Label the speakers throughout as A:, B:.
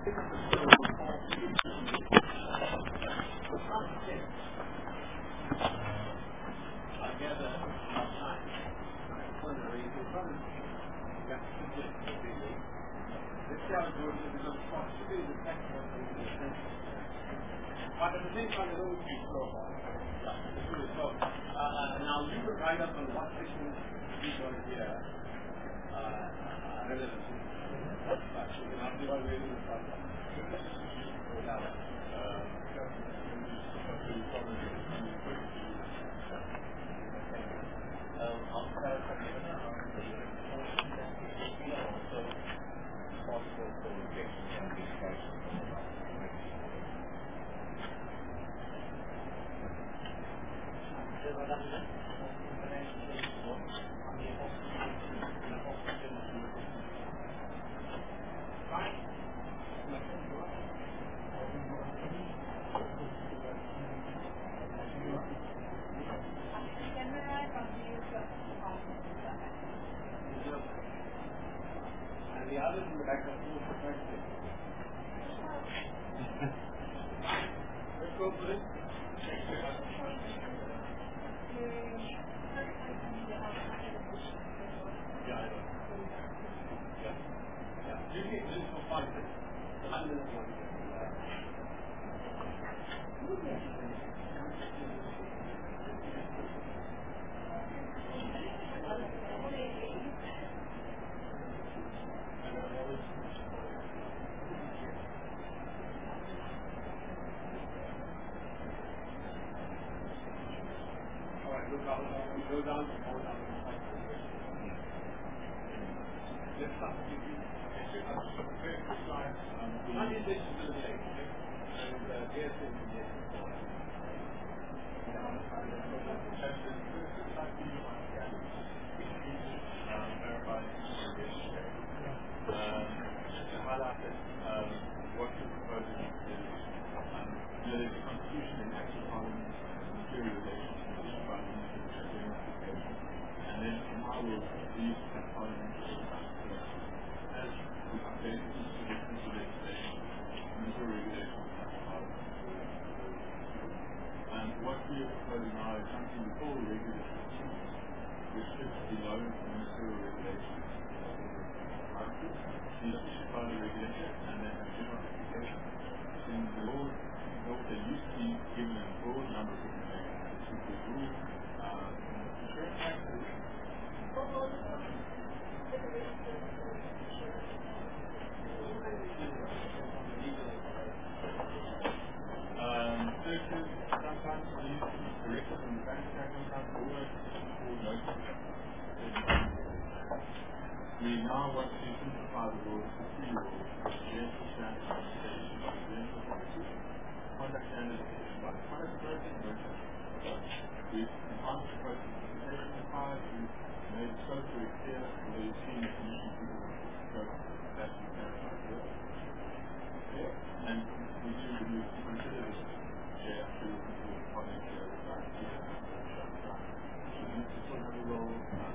A: But at the same time, there's always two profiles. Now you could write up on what section you're going to hear relevant. But you can have the one way to the problem. And the others in the back are full perspective. Let's go for it. You can do this for 5 minutes. I'm going to do it. Go down to hold on. Let's start with you. Very quick slide. One is this to the lake. And there's the just to highlight that what you're proposing is there is a constitution in actual parliament material relations. And then how will these parliaments as we update the legislation, material regulations and what we are proposing now is something we call regulation, which sits below the material regulations. These are issued by the regulator and then have general application. In the law, they used to be given a broad number of different names. Rules, insurance taxes. Searches sometimes used directly from the bank account, sometimes always for notice. We now want to simplify the rules to 3 rules: rental standards issued by the rental property, conduct standards issued by the conduct broker, we've enhanced the process of presentation required, we've made the scope very clear, and we've seen the commission people scope that we can do. And we do consider this share to include public share oversight. So we need to still have a role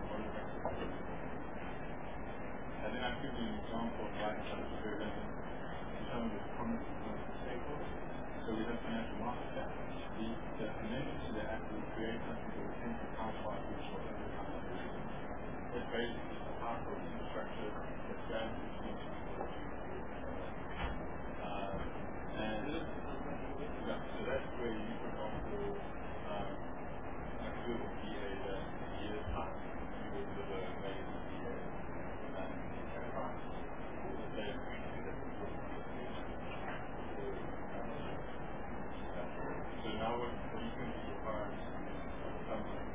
A: and then I've given you an example of why it's such a very relevant to some of the comments of the stakeholders. So we have financial market cap. The amendments to the Act will create something called a central counterpart which will overcome that risk. That's basically the power of infrastructure that stands between so that's where you, for example, a Google PA that in a year's time you will deliver a major PA and price. So now what you can require is something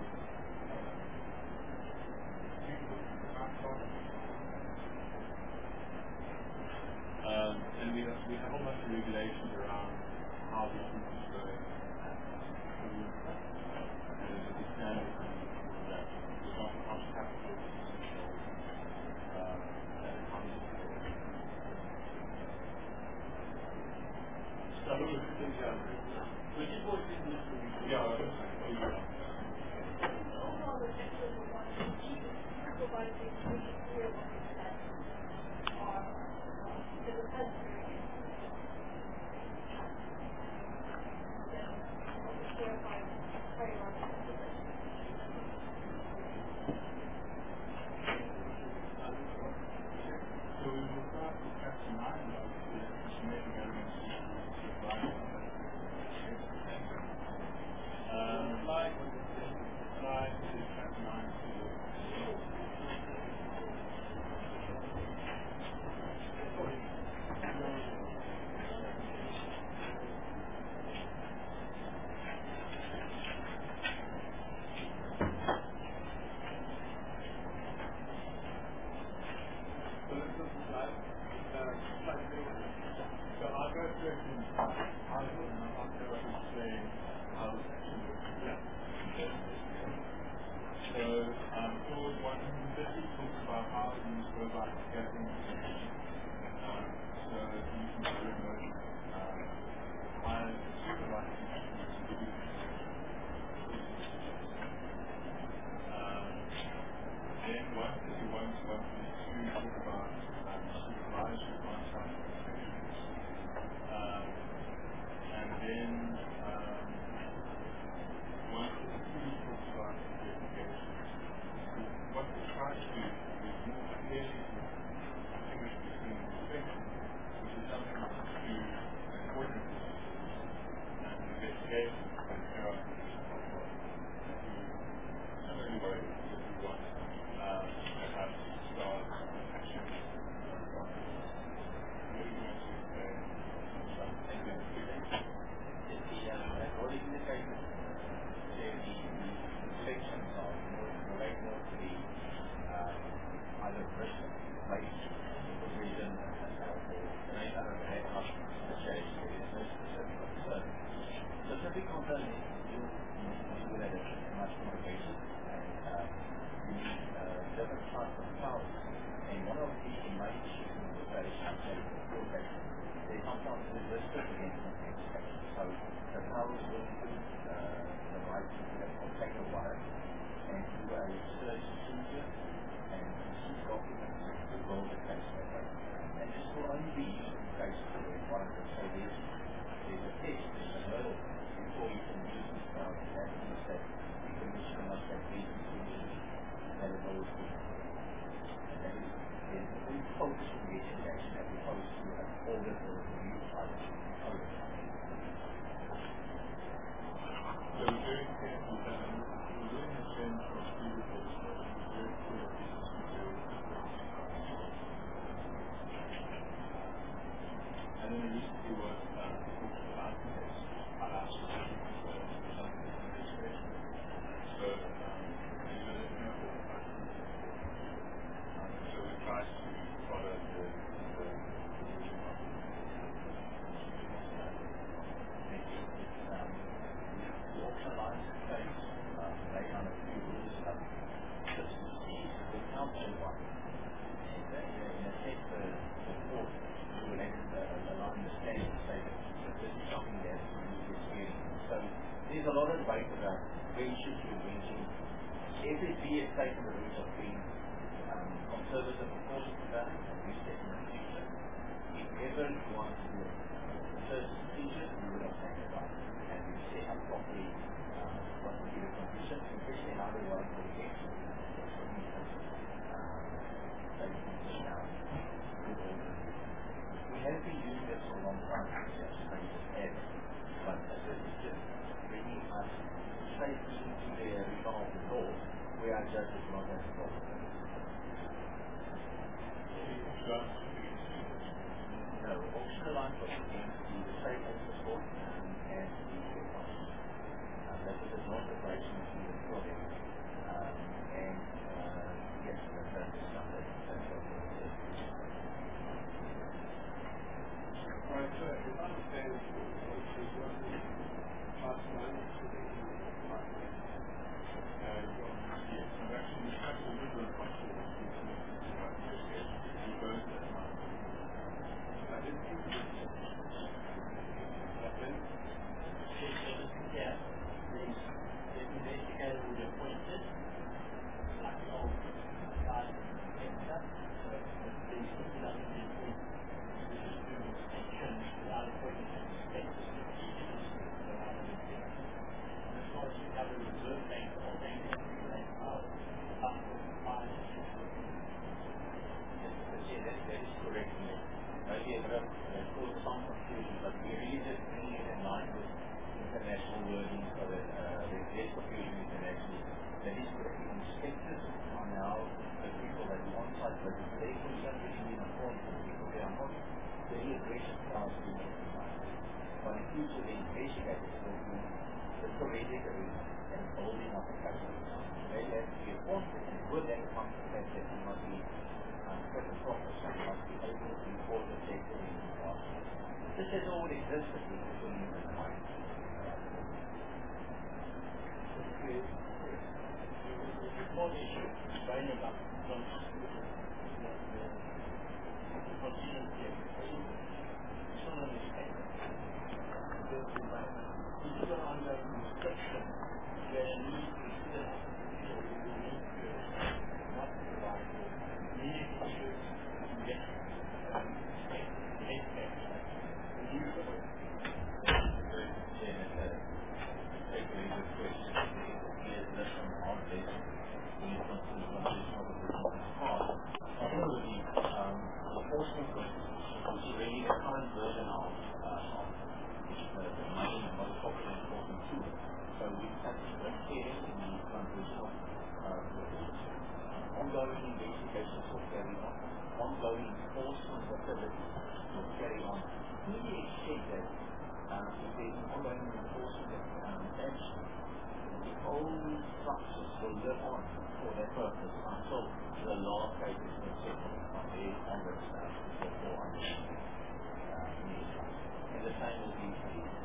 A: and we have a whole bunch of regulations around how this is going and the standards and that. For example, cost capital and economy. So I think it's things out there. But you boys didn't listen to me. Yeah, part of chapter 9 was the estimating elements of the value of the slide to chapter 9 to clause 150 talks about how you go about getting information. So you can do remote hire the supervisor to give you information. Then 151 to 152 talk about supervisory on-site inspections. And then 153 talks about investigations. What we try to do is more clearly distinguish between inspection, which is something to do according to and investigation, which are some of the ways that we want to have stars action. What do you want to say?
B: What is the case of the inspections are relate more to the either risk based supervision or any other head-up association with no specific concern. Specific concern is you do that as much communication and you need different types of powers. And one of the main issues in the case they sometimes resist against inspection. So the powers will include the right to take a warrant and do a search procedure and receive documents to go the case matter. And this will only be used in cases where it's warranted. So there's a test, there's a hurdle before you can use this power. That means that the commission must have reasons that it always be. And that is there's a very focused investigation as opposed to an audit or review type of audit.
A: So we're very careful that we're doing a change from previous legislation. We're very clear that this is material. And then recently was the last case. I asked for something in this case. So so we try to follow the decision of
B: auction license case, laid on a few rules of consistency with council one. And in a sense, the court would have a line of standing to say that this is something that is experienced. So there's a lot of debate about where should you engage in. SSB has taken the route of being conservative according to that and reset in the future. If ever you want to do a search procedure, we would have taken it up and we set up properly what would be the conditions, especially how they want to get to the we have been doing this for a long time, just but this is just bringing us safely into the resolve of law where our judges not as involved. No, auction alliance was against the state office court and the office. That was a non-operation to the project. And yes, that's something that's what we did.
C: Right, so if I understand it, which is what the past line is to the market.
A: Yes, and actually we have to look at the hospitals to investigation. We both that month.
C: I didn't think it was happened.
B: Yeah, the investigator would appoint it, like the old guy and stuff. So the system doesn't need to just do inspections without appointing an inspector. be a bit of some confusion, but we really just bring it in line with international wording so that there's less confusion internationally. That is the inspectors are now the people that are on-site visits. They concern with being informed from people they are not very aggressive class to be notified. But in future, the investigators will do the forensic and building up the custody. They have to be appointed, and with that comes the fact that you must be fit and proper, so you must be able to report effectively in the past. This has always existed in the beginning of the time.
A: One issue very about the procedure here. Someone is saying if you are under inspection, there needs to be not provide immediate issues to get
B: ongoing investigations will carry on, ongoing enforcement activities will carry on. Really expect that if there's an ongoing enforcement action, the old structures will live on for their purpose until the law case has been settled from there onwards for 400 years. And the same will be for you.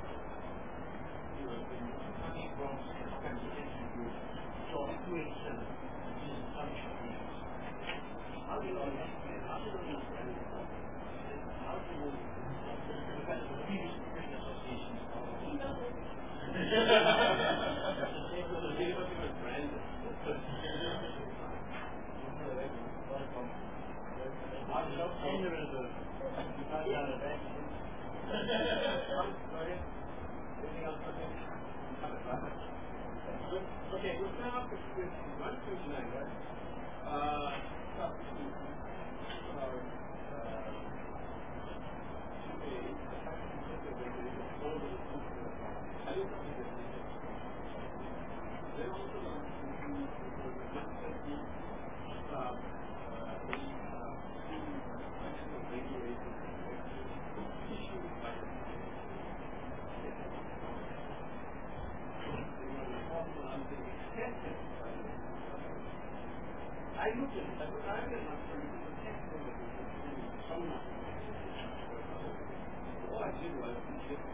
C: Okay, we'll start off with 129, right? I looked at it, I was arguing on some technical all I did was just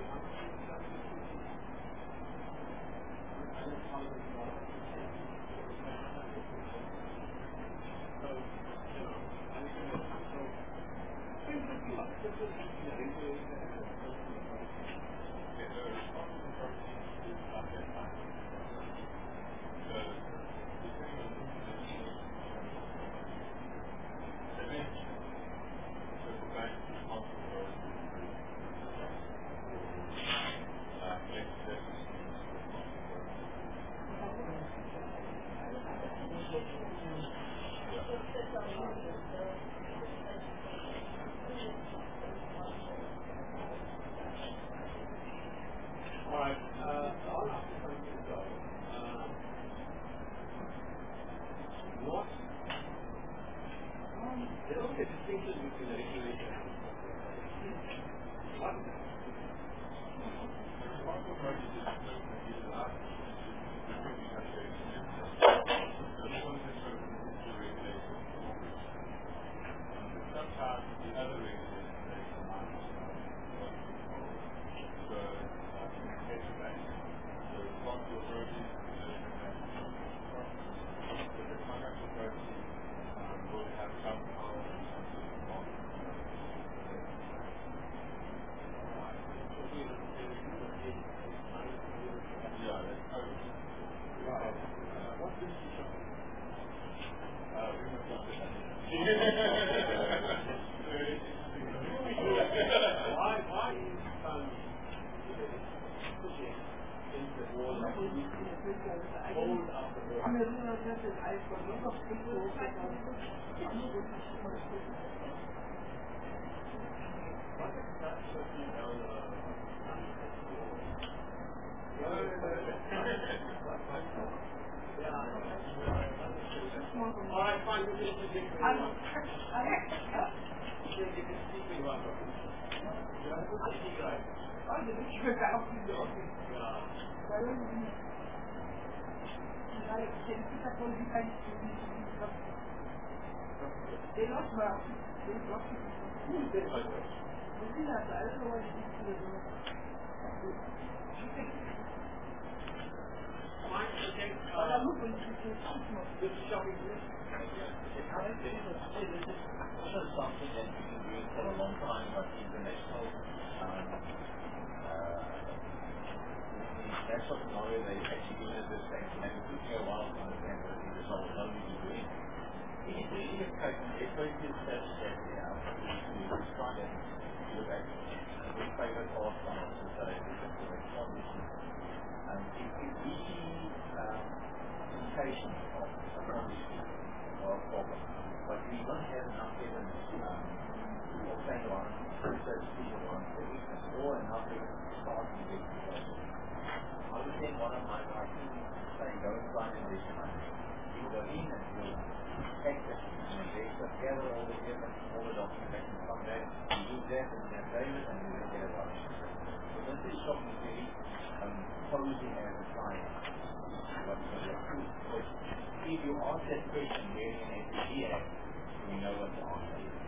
B: Also something that we've been doing for a long time, but international national scenario, they actually doing it this thing, and it took me a while to understand what the result was only be doing. In the case, it's going to search that we try and look at the favorite art styles and so if we see indications of a problem, but we don't have enough evidence to obtain one, research people one, that we can score and how to start the investigation. I would say one of my writings say go and find an investigation. You go in and you check it and investigate, gather all the evidence, all the documentation, come back, you use that and you save it and you then get a writing. So this is something very posing as a science. If you ask that question wearing an FPGA, we know what the answer is.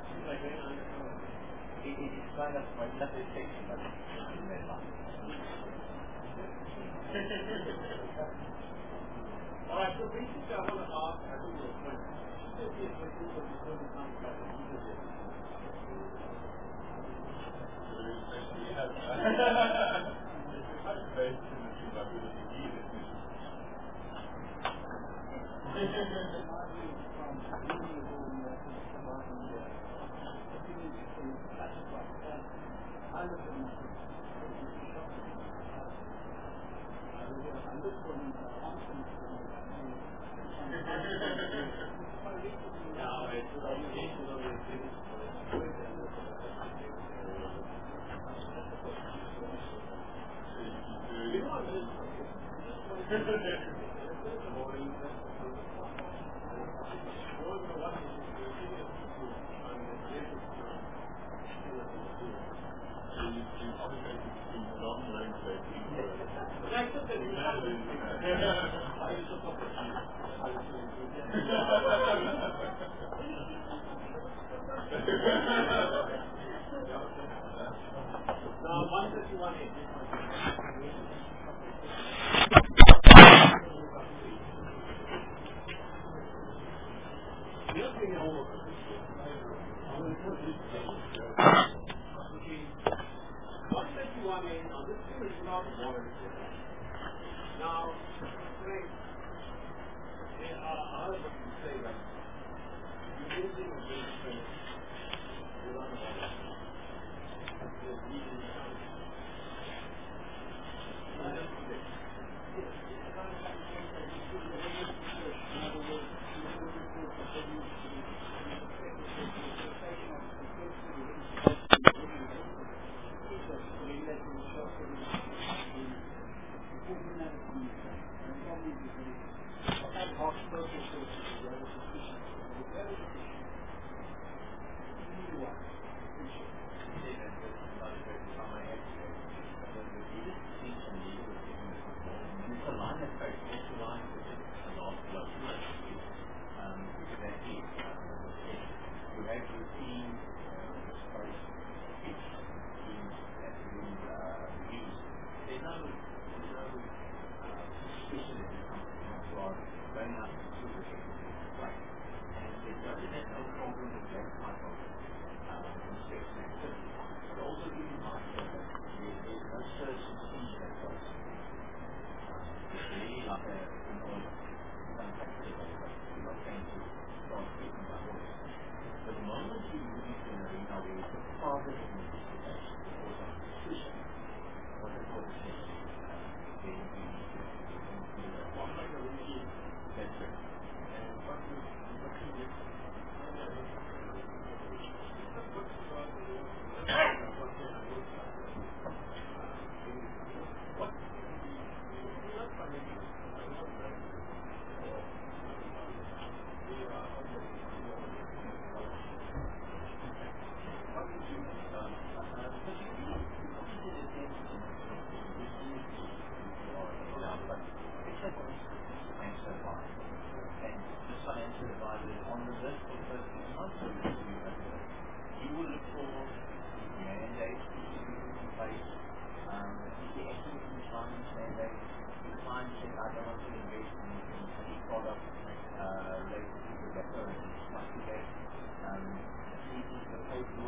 B: It is kind of my method section, but it's in that line.
C: Alright, so basically I want to ask, I think your point. Should there be a question for the certain times like a user there?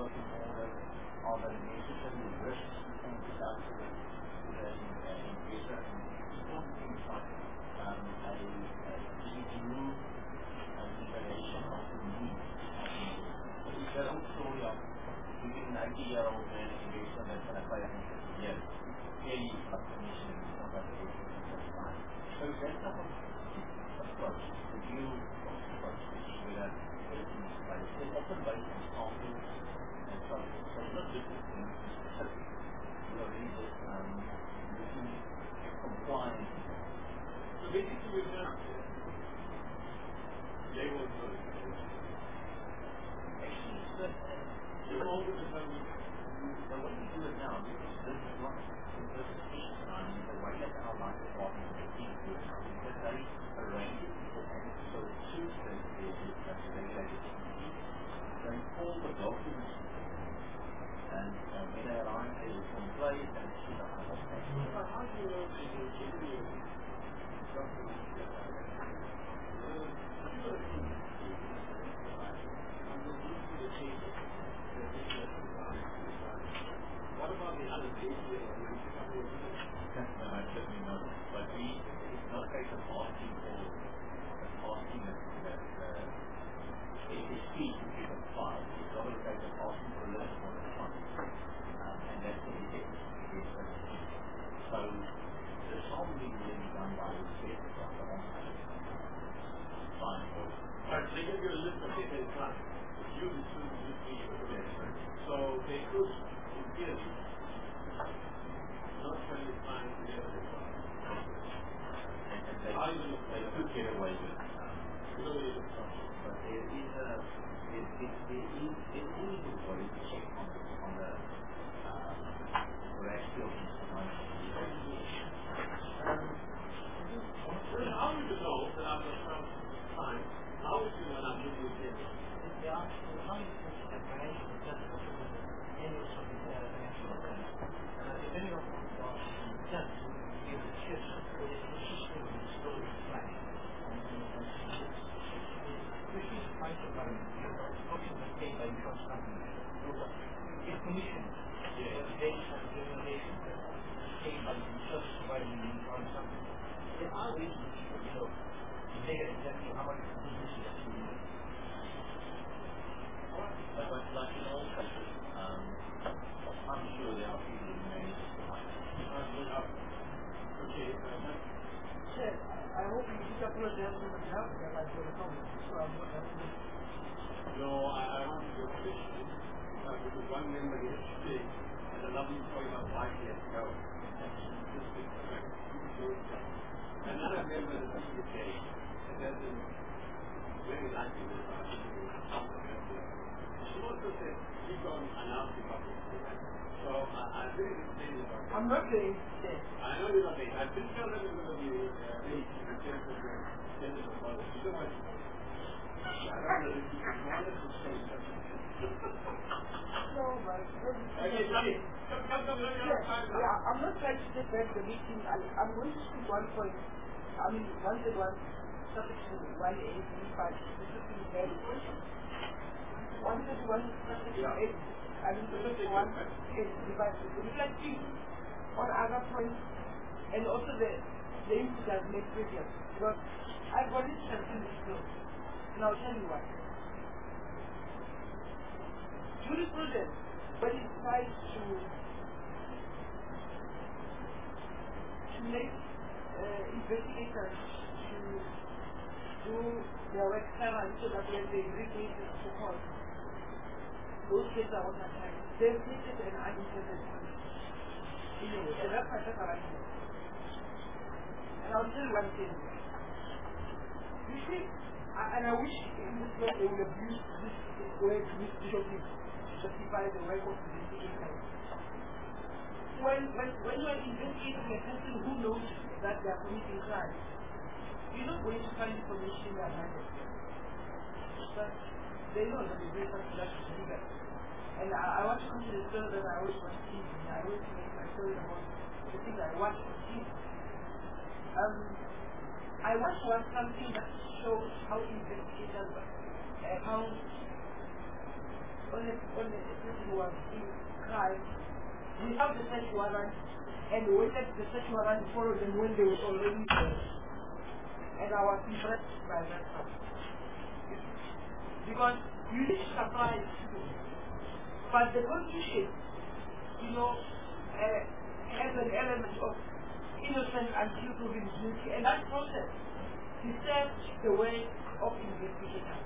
B: looking more at are the necessary risks to point it out to the investor, and important things like a degree evaluation of the needs. So it's that old story of giving an 90-year-old man an investment that's going to pay 150 years. Clearly, it's not commission, it's not like the that's fine. So that type of approach, the deal approach, which is whether it's in place, it's often based on samples and so forth. So it's not just looking specific. We are really just looking at compliance.
C: So basically, we're not they will do it.
B: Actually, it's good.
C: You're all going to tell me.
B: The way we do it now, because this is not this is each time, the way that our life department and the team do it now, because they arrange it beforehand. So two things is that they then all the documents and when they arrive, they will complete and see the other things.
C: So how do you know that you're giving you documents that are what about the other days?
B: No, I certainly not. But it's not a case of asking that ASP to give a file. It's not a case of asking for a list for the fund. And that's what it is. So the solving will be done by the state of the on-site. Fine.
C: Alright, they give you a list of data in class. You choose this so they could, in theory, not spend the time to get it.
B: And they could get away with it. But there is a way to check on the veracity of these technologies.
C: How would you know that after some time, how would you know that I'm looking at it?
D: The only explanation is just what the annual financial returns. Depending on what the returns, you can choose whether it's consistent with the story of flash. Which is quite a problem. Approximately paid by insurance companies. If commission, the days and the remuneration paid by the service provided in the insurance company, there are ways in which people to figure exactly how much the business is actually doing.
B: But like in all cases, I'm sure there are people who manage to find it.
C: Okay,
D: Sir, I hope you pick up your dance on the ground and I will come. So I'm not having it.
C: no, I want to go fishing because one member yesterday had a lovely story about 5 years ago. Another member of the UK doesn't very likely this she also said she gone and asked about it. So I really didn't say this about
D: I'm not going to say.
C: I know you're not saying. I didn't tell them it was going to be late in terms of the sentence of policy. You know what? I don't know if you can manage to say something.
D: No, but...
C: Okay, Johnny. Come, let me have time now.
D: Yeah, I'm not trying to take back the meeting. I'm going to speak one point. I mean, one to one, suffix 1A35, this is the very question. 131 suffix 8, I mean, this is 1A35. It's like 3 on other points, and also the input I've made previous. Because I've already strengthened this bill. And I'll tell you why. Jurisprudence, when it tries to make investigators to do their work thoroughly so that when they bring cases to court, those cases are what are time. They've created an unintended punishment. Anyway, and that's my second argument. And I'll tell you one thing. You see, and I wish in this way they would abuse this word misdirecting to justify the work of the investigators. When you are investigating a person who knows that they are committing crime, you're not going to find information in their mind. But they know that they're doing something that is illegal. And I want to come to the story that I always want to see. I always make my story about the things I want to see. I want something that shows how investigators how on a when the person was in crime, we have the search warrant, and we waited the search warrant to follow them when they were already there. And I was impressed by that part. Because you need to supply people. But the Constitution, has an element of innocence until proven guilty, and that process disturbs the way of investigation.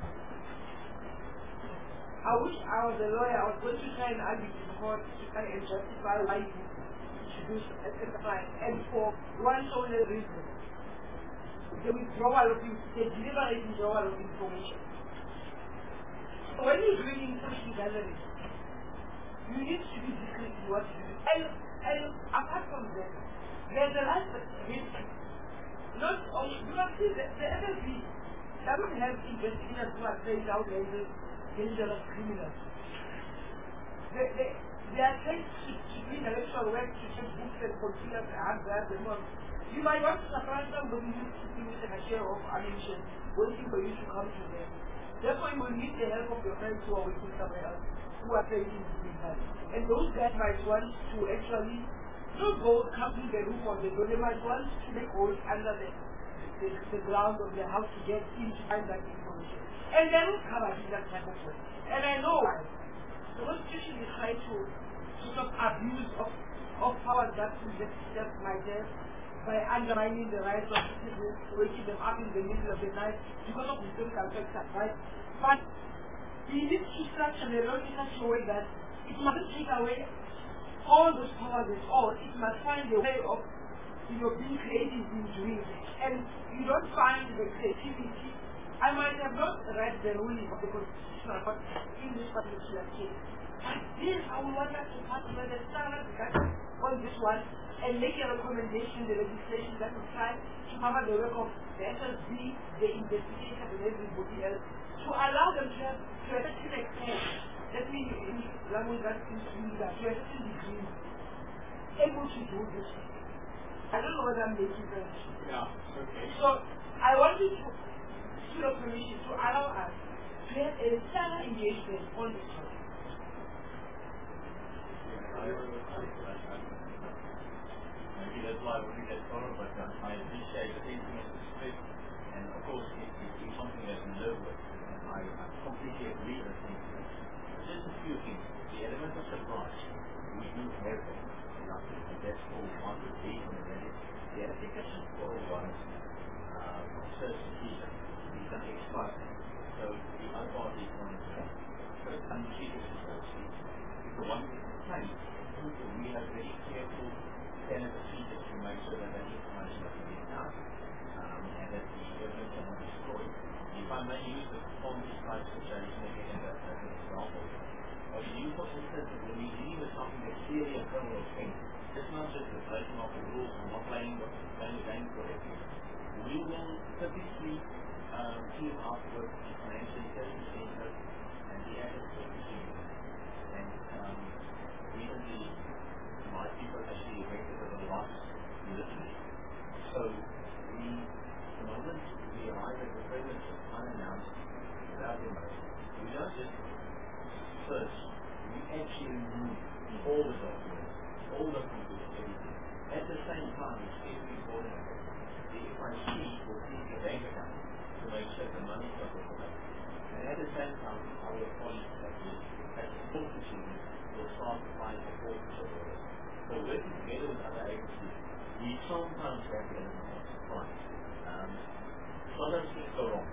D: I wish I was a lawyer. I was going to try and argue in court to try and justify why you should do a crime, and for one only reason: the deliberate withdrawal of information. When you're doing information gathering, you need to be discreet in what you do. And apart from that, there's a lot of risk. Not only, because see, the FSB doesn't have investigators who are trained out as dangerous criminals. They are trained to do intellectual work, to check books and computers and hardware and all. You might want to surprise somebody who's sitting with a share of ammunition, waiting for you to come to them. Therefore, you will need the help of your friends who are waiting somewhere else, who are trained in doing that. And those guys might want to actually not come to the roof of the door, they might want to make holes under the ground of the house to get in to find that information. And they're not covered in that type of way. And I know why. The Constitution is trying to stop abuse of powers that investigators might have by undermining the rights of citizens, waking them up in the middle of the night because of historical factors, right? But we need to structure the law in such a way that it mustn't take away all those powers at all. It must find a way of being creative in doing it. And you don't find the creativity. I might have not read the ruling of the Constitutional Court in this particular case. But then I will want us to pass the standard discussion on this one and make a recommendation, the legislation that will try to cover the work of the SSB, the investigators, and everybody else, to allow them to have to a certain extent, let me in language that seems to me that to a certain degree, able to do this. I don't know whether I'm making sense.
B: Yeah, okay.
D: So I want you to your permission to allow us to have a thorough engagement on this topic.
B: Maybe that's why we get followed, but I appreciate the thinking of the split, and of course it's something that we live with, and I completely agree with the thinking. Just a few things. The element of surprise, we do have it, and that's all one of the reasons that the application for one of certainty is an expert, so the other party is not expert. So it's untreated security. It's the one that is claimed. We have very careful standard procedures to make sure that that information doesn't get out and that the evidence are not destroyed. If I may use the performance type situation again as an example, you for instance, when we're dealing with something that's clearly a criminal offense, it's not just the breaking of the rules or not playing the game correctly. We will typically team up with the financial intelligence center and the ethics procedure. And recently, my people actually erected a loss literally. So the moment we arrive at the premises unannounced, without emotion, we don't just search, we actually remove all the documents, all the computers, everything. At the same time, it's very important that the FIC will see the bank account to make sure the money is not recovered. And at the same time, our colleagues that we as a full procedure will start to find the full procedure. So working together with other agencies, we sometimes have the element of surprise. Sometimes things go wrong.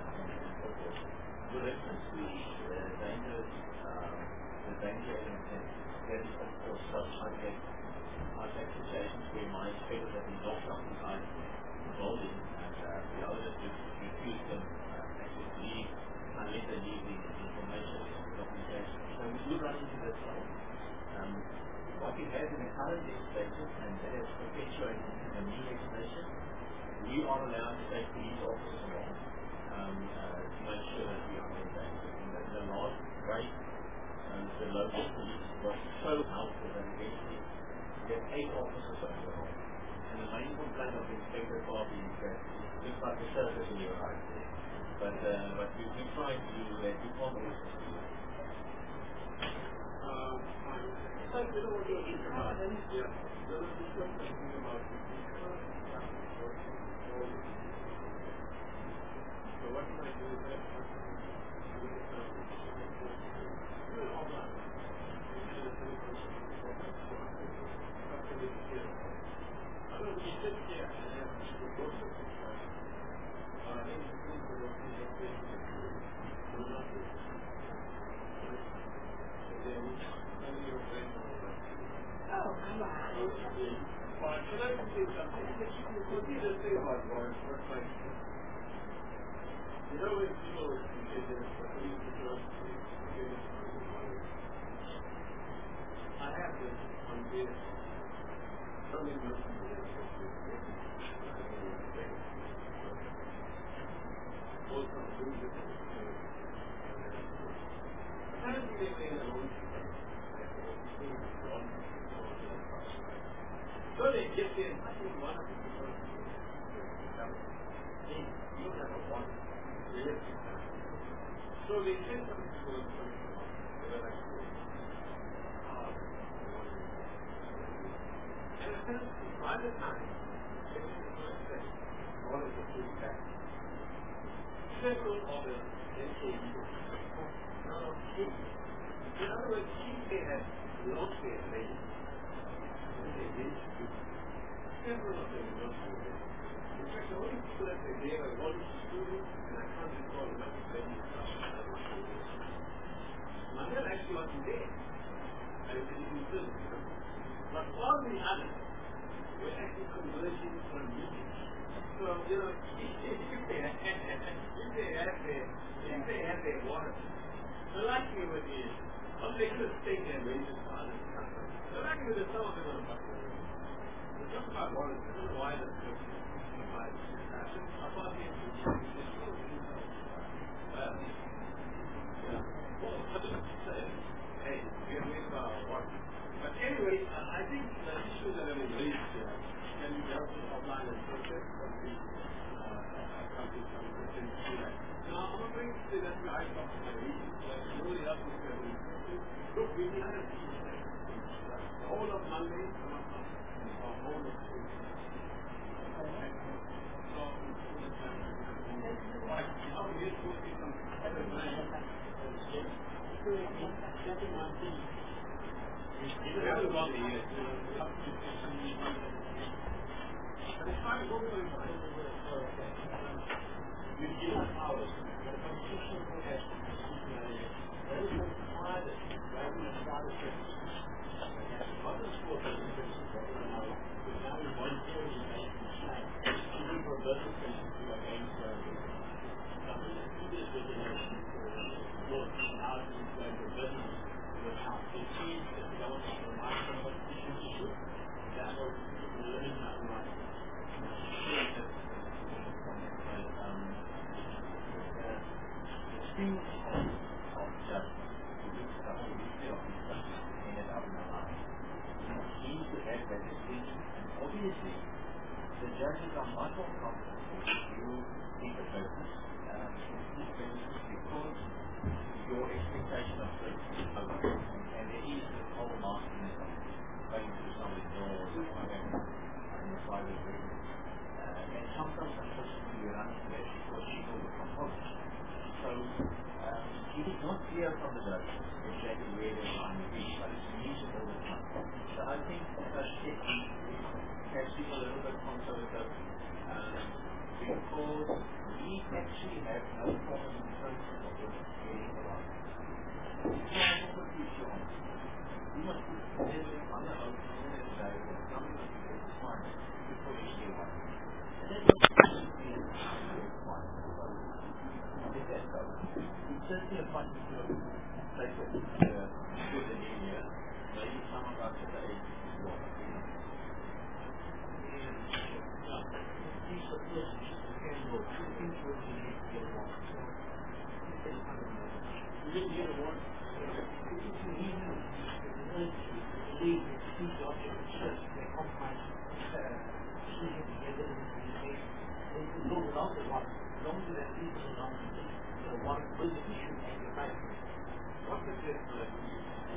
B: For instance, the danger element there is of course such I've had situations where my inspector has been locked up inside the building and the others just refuse them actually to leave unless they leave the information and the documentation. So we do run into this problem. What we have in the current legislation, and that is perpetuated in the new legislation, we are allowed to take police officers along to make sure that we are maintained. And that in a large way, the local police was so helpful that eventually we have 8 officers overall. And the main complaint of the inspector party is that it looks like a circus when you arrive there. But we try to do that. We can't always do that.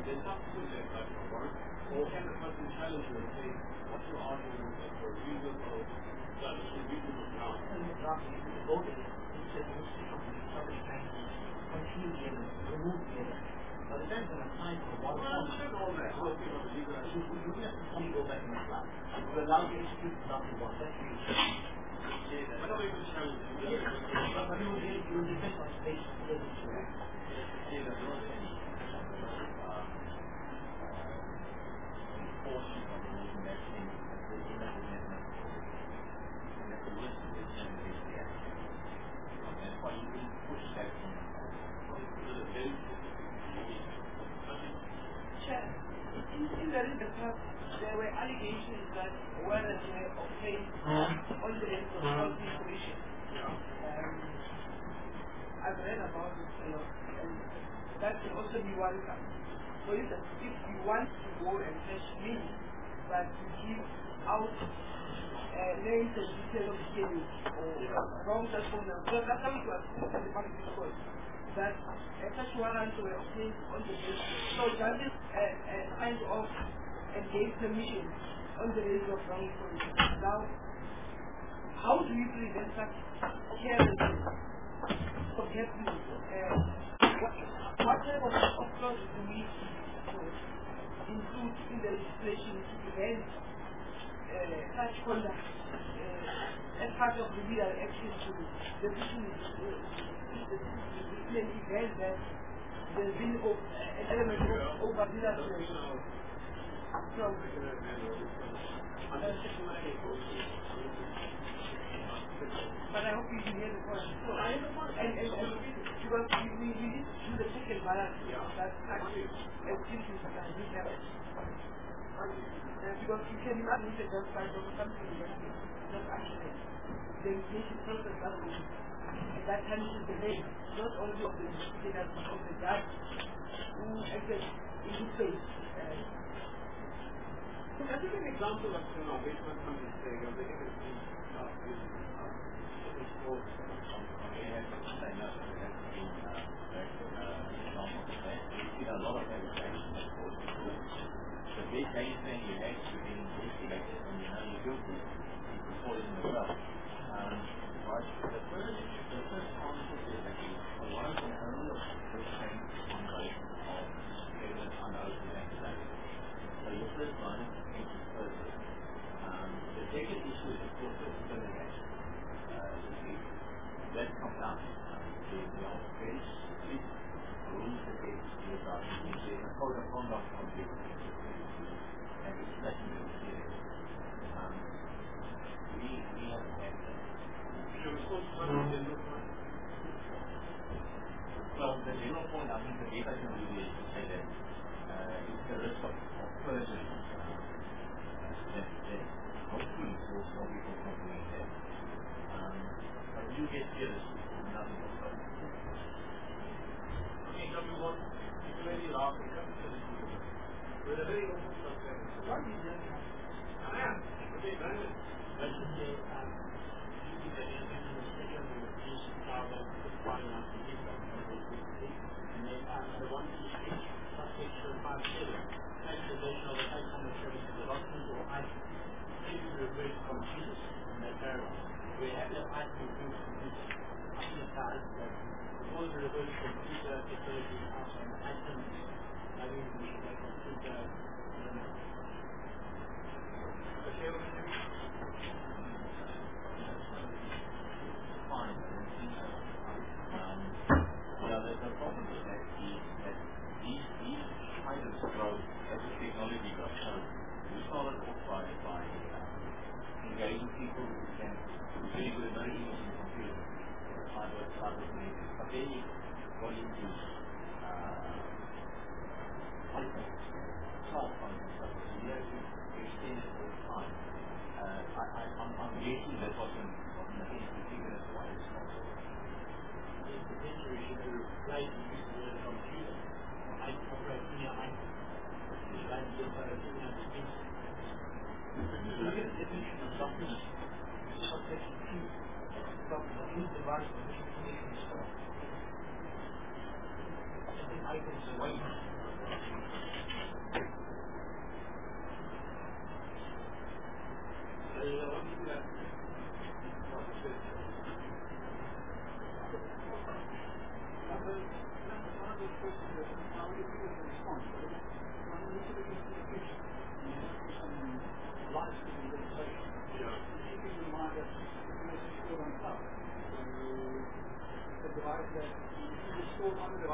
C: there's not subject like a warrant, or can the person challenge you and say, what's your argument that for a reasonable, that is a reasonable ground?
B: But it depends on the size of the water.
C: Well, we don't know all that. Well, you know, you guys.
B: You have to fully go back in the flat. You allow the execute example one. That's the issue.
C: I don't even challenge it.
B: But you will depend on space.
D: In the past, there were allegations that warrants were obtained on the basis of false information. I've read about it a lot, and that can also be one factor. For instance, if you want to go and fetch meat, but you give out names and details of the or wrong telephone number, because that's how it was in the public discourse, that such warrants were obtained on the basis. So judges kind of gave permission on the basis of wrong information. Now, how do you prevent such carelessness? What type of clauses do we include in the legislation to prevent such conduct as part of remedial action to the event that there's been an element of over-legislation? But I hope you can hear the point. So I because we need to do the check and balance that actually activities can do that. Because you can imagine the just kind of something just actually the investigation process that handles the name, not only of the investigator but of the judge who acted in good faith.
C: So I think an example of based on some mistake, I think it's been a lot of evidence. The big thing you have to be investigated and you know you're guilty, you report it in the well. Right? The first concept is that a lot of them only obtain on the basis of evidence under oath and affidavit. So your first line is person. The second issue is of course the determination. That comes out. There are very strict rules that they use about the code of conduct of the and it's actually serious. We have had that. Well, the general point I think the data can really is to say that it's the risk of perjury that hopefully will stop people from doing that. But you get here nothing will stop. Okay, so we want to really laugh and come to this with a very open subject. What is that? I am. Okay, very good. Let's just say, using the individual sticker and the piece of travel to find out the people and then the one piece each subsection 5 million. Activation of the item of service to the documents or items. If you refer to computers in that paragraph, we have the item referred to computers. I think it's that before the reverse computer technology has an item having the computer. Okay, over here. Fine. The problem is that these items grow as the technology grows. So we started off by engaging people who can really good at knowing English and computers, but then you got into iPhones, smartphones and stuff, so you have to extend it all the time. I'm guessing that wasn't the thing to figure out why it's not so. Potentially should be replaced with the computer. I operate in your iPhone. You like to get a thing on the screen. Look at the definition of documents. Subsection 2. Document is device for which information is stored. I think items away.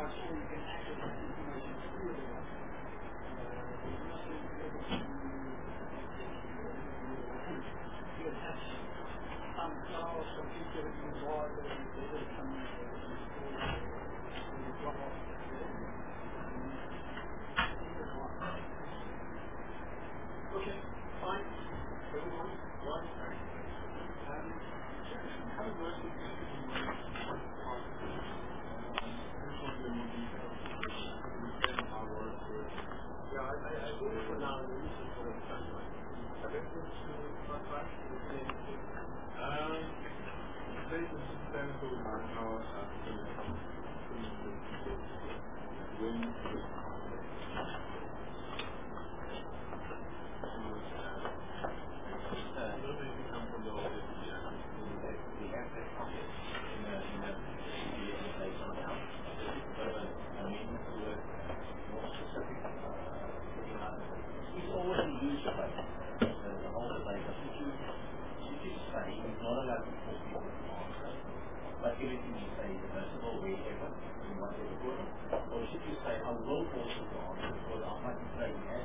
C: that's all you can access that information through the web. You attach some cloud, some feature in the board, some drop off. Okay, fine. Everyone, one.
A: How does most of the
C: Yeah, I do it for now and the reason for the timeline. Have you been to contract?
A: There's a substantial manpower
B: He's already used the place, the whole place. Should you say he's not allowed to force people to answer, but everything you say is reversible wherever you want to record it? Or should you say, I will force you to answer because I might be saying yes,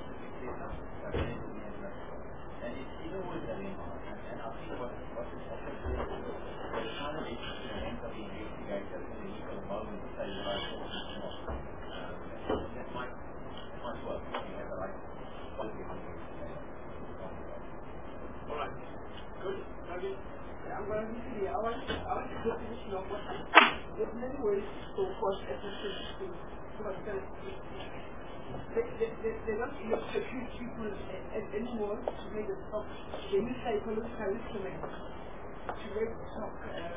B: and it's always a dilemma. And I think what is often said is the kind of interesting ends up being investigated and then you've got a moment to say what I thought was not. That might work. You have the right quality of investigation.
C: All right. Good. Okay.
D: I'm going to be clear. I want the definition of what there's many ways to force attention to what they don't electrocute people anymore to make them talk. They use psychological instruments to make them talk.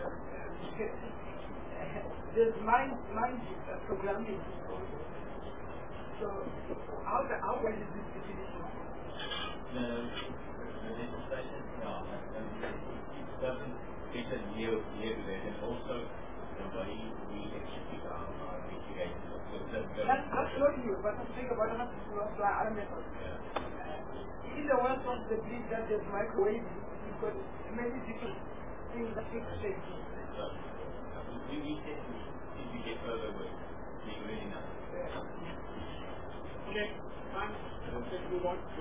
D: There's mind programming. So how well is this definition?
B: The legislation, it doesn't get it near there, and also the way we execute our investigations.
D: That's not you, but I'm saying about how to apply our method. In the world of the belief that there's microwave, you've got many different things that take shape.
B: We tend to get further with being really nice.
C: Okay, fine. Let's move on to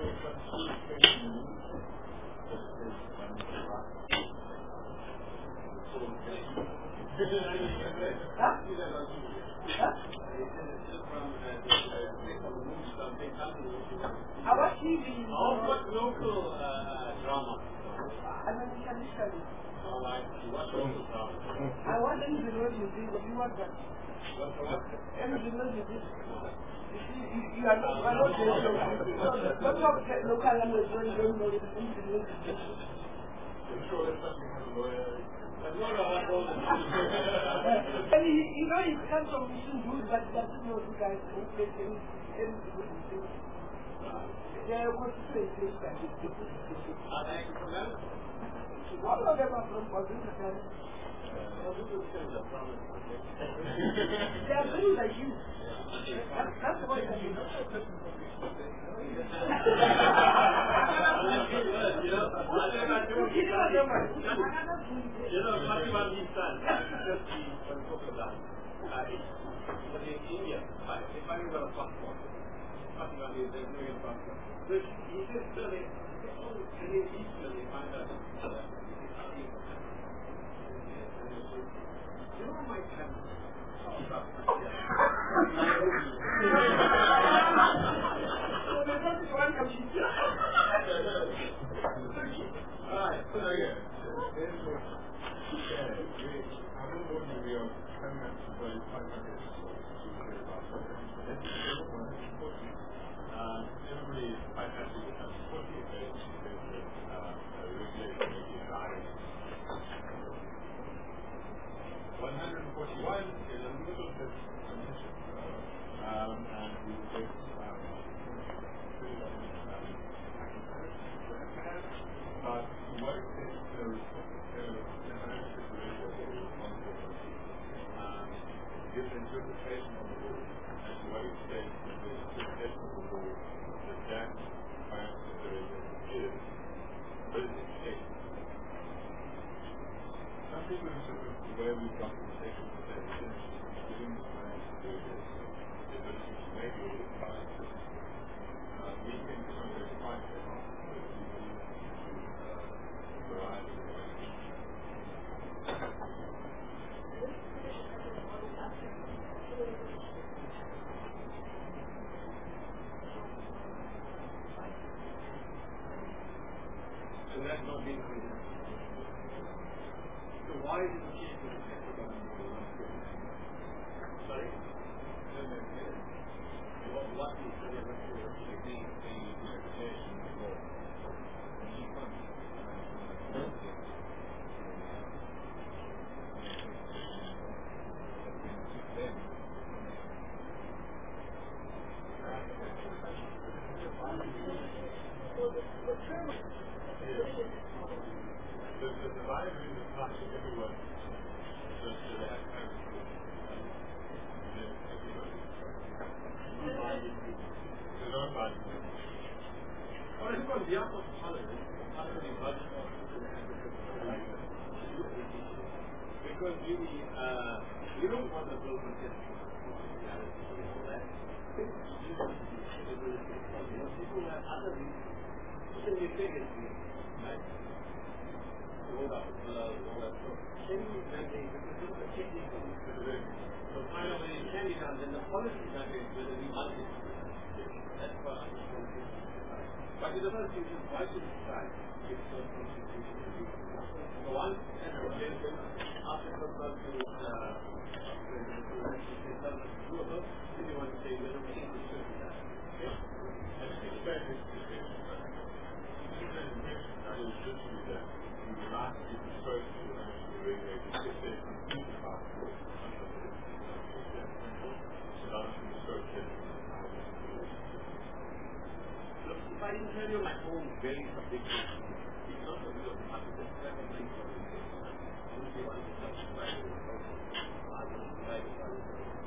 D: Our TV.
C: What local drama?
D: I mean, we can study.
C: All right. What local drama?
D: I want them to know you do what you want that.
C: What?
D: Everybody knows you do. You are not local. Don't talk local language when you don't know the things you know.
A: I'm sure there's something has a lawyer.
D: And you know, it comes from Mission Good, but it doesn't know you guys who play anything. They are constituencies that is
C: Are they from them?
D: all of them are from Bazuka. They are very like you. That's why they are
C: Fatima Nissan, just when talking about but in India, if I got a passport, Fatima is a million passport. But he says, really, and in Eastern, they find out you know, my family. Alright,
A: everybody, I actually have 48 days to regulation making 141 is a little bit condition, and we will take but to what extent there is the financial situation is responsible for given interpretation
C: that not being considered? So why is it changed to the second one? Sorry?
B: What is the interpretation before?
A: The divider is not everyone.
C: Or if on behalf of tolerance, because you don't want the global consensus. People have other reasons. People may say it's right? Hold up. So finally it can be done, then the policy is not going to be multiple. That's what I'm saying. But in the first instance, why should it try? It's so constitutional. So once an objection after the first to doable, then you want to say whether we think we should do that. Okay? Look, if I didn't tell you my own very subjective, it's not a real market, it's like a thing for me. If you want to subscribe to the process, I will try to tell you.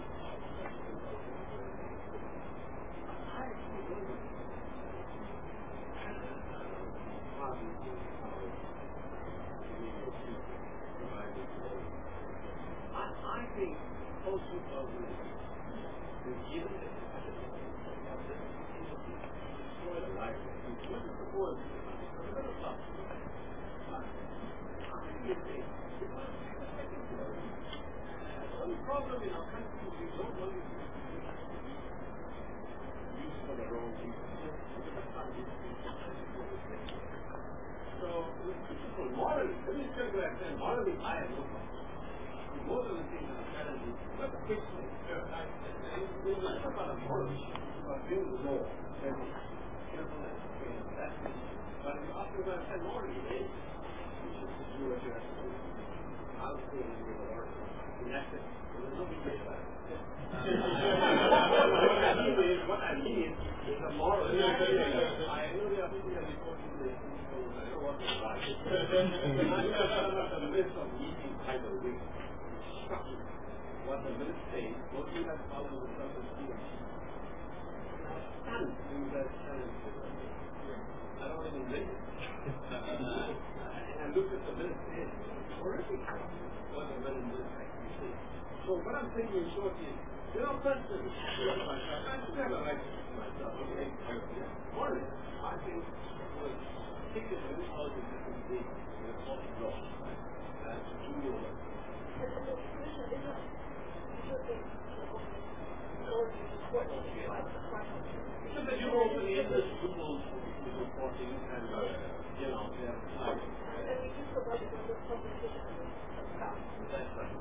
C: I actually don't know. I think post-2000 is given the capacity of the destroy the life. What is the point? A little stuff. The only problem in our country is we don't want to use for the wrong reason. So, principle, morally, let me tell you what I'm saying. Morally, I have no problem. Most of the things that are challenging, but quickly, there's not about a moral issue, it's about doing the law. But if you ask me what I said morally, you should do what you have to do. I'll say in the law, and that's it. There's no big deal about it. What I mean is a moral issue. I know there are people that report to the principle, I don't want to lie. I'm not a list of meetings type of thing. What the minute says, what you have followed the purpose he or she. Now, stunned in that challenge. I don't even read it. And I looked at the minute says, it's horrific what the minute actually says. So what I'm saying in short is, there are persons, I never like myself, okay? Morally, I think was take the minute out of different things in the court of law. And to do your work. So that you open the English people reporting and, they're like... That's right.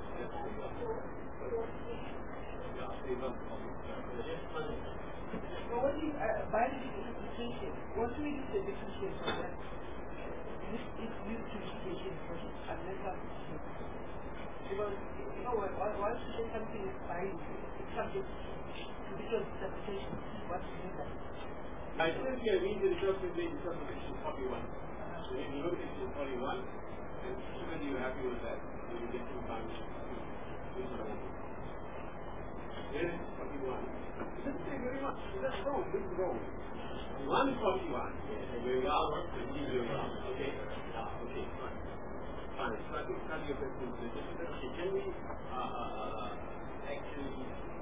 D: Well, what do you, biology education, what do we use the education for that? It's used to education for a mental because, you know what, once you say something is biology, it's subject to different interpretation. What do you mean by it?
C: I think I mean the interpretation 41. So if you look at 41, and even you're happy with that, you will get some time to do something. Here is 41. This is very much. That's wrong. This is wrong. 141. Very well. Okay. Okay. Fine. Fine. So I think study your question. Can we actually?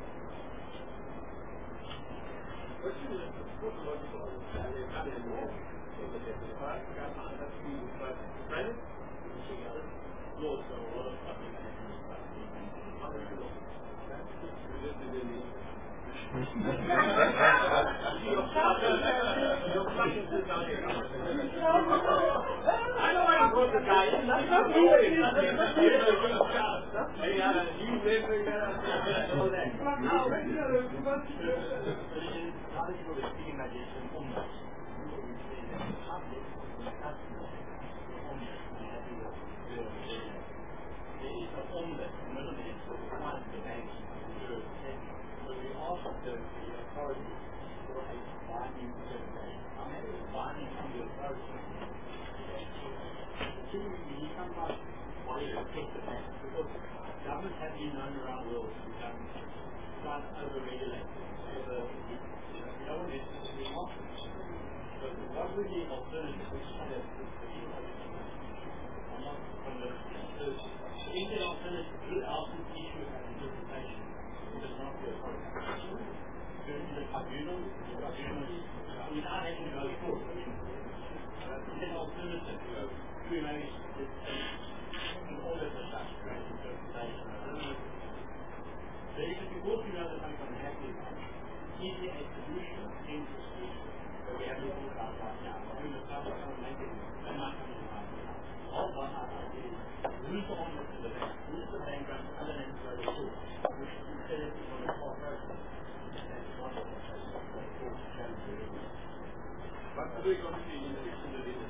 C: Question is logical. They come in more. So the part got that's the credit. Laws are a lot of stuff. How do you know? Your Governments have been known around the world to become quite over-regulated. No one is necessarily often. But what would the alternative? Which kind of people are not convinced. Is there an alternative without this issue of interpretation? It is not the authority. The tribunal, without having to go through. Is there an alternative to maybe all of the such great interpretation? There is, because we know that something unhappy is there a solution in this issue that we haven't talked about right now? Doing the stuff that will make it so much more hard. All one idea is who's the owner to the bank? Who's the bankrupt other than the court? Which instead of on the corporation. That's one of the processes that the court can do. But we're going to see in the dictionary.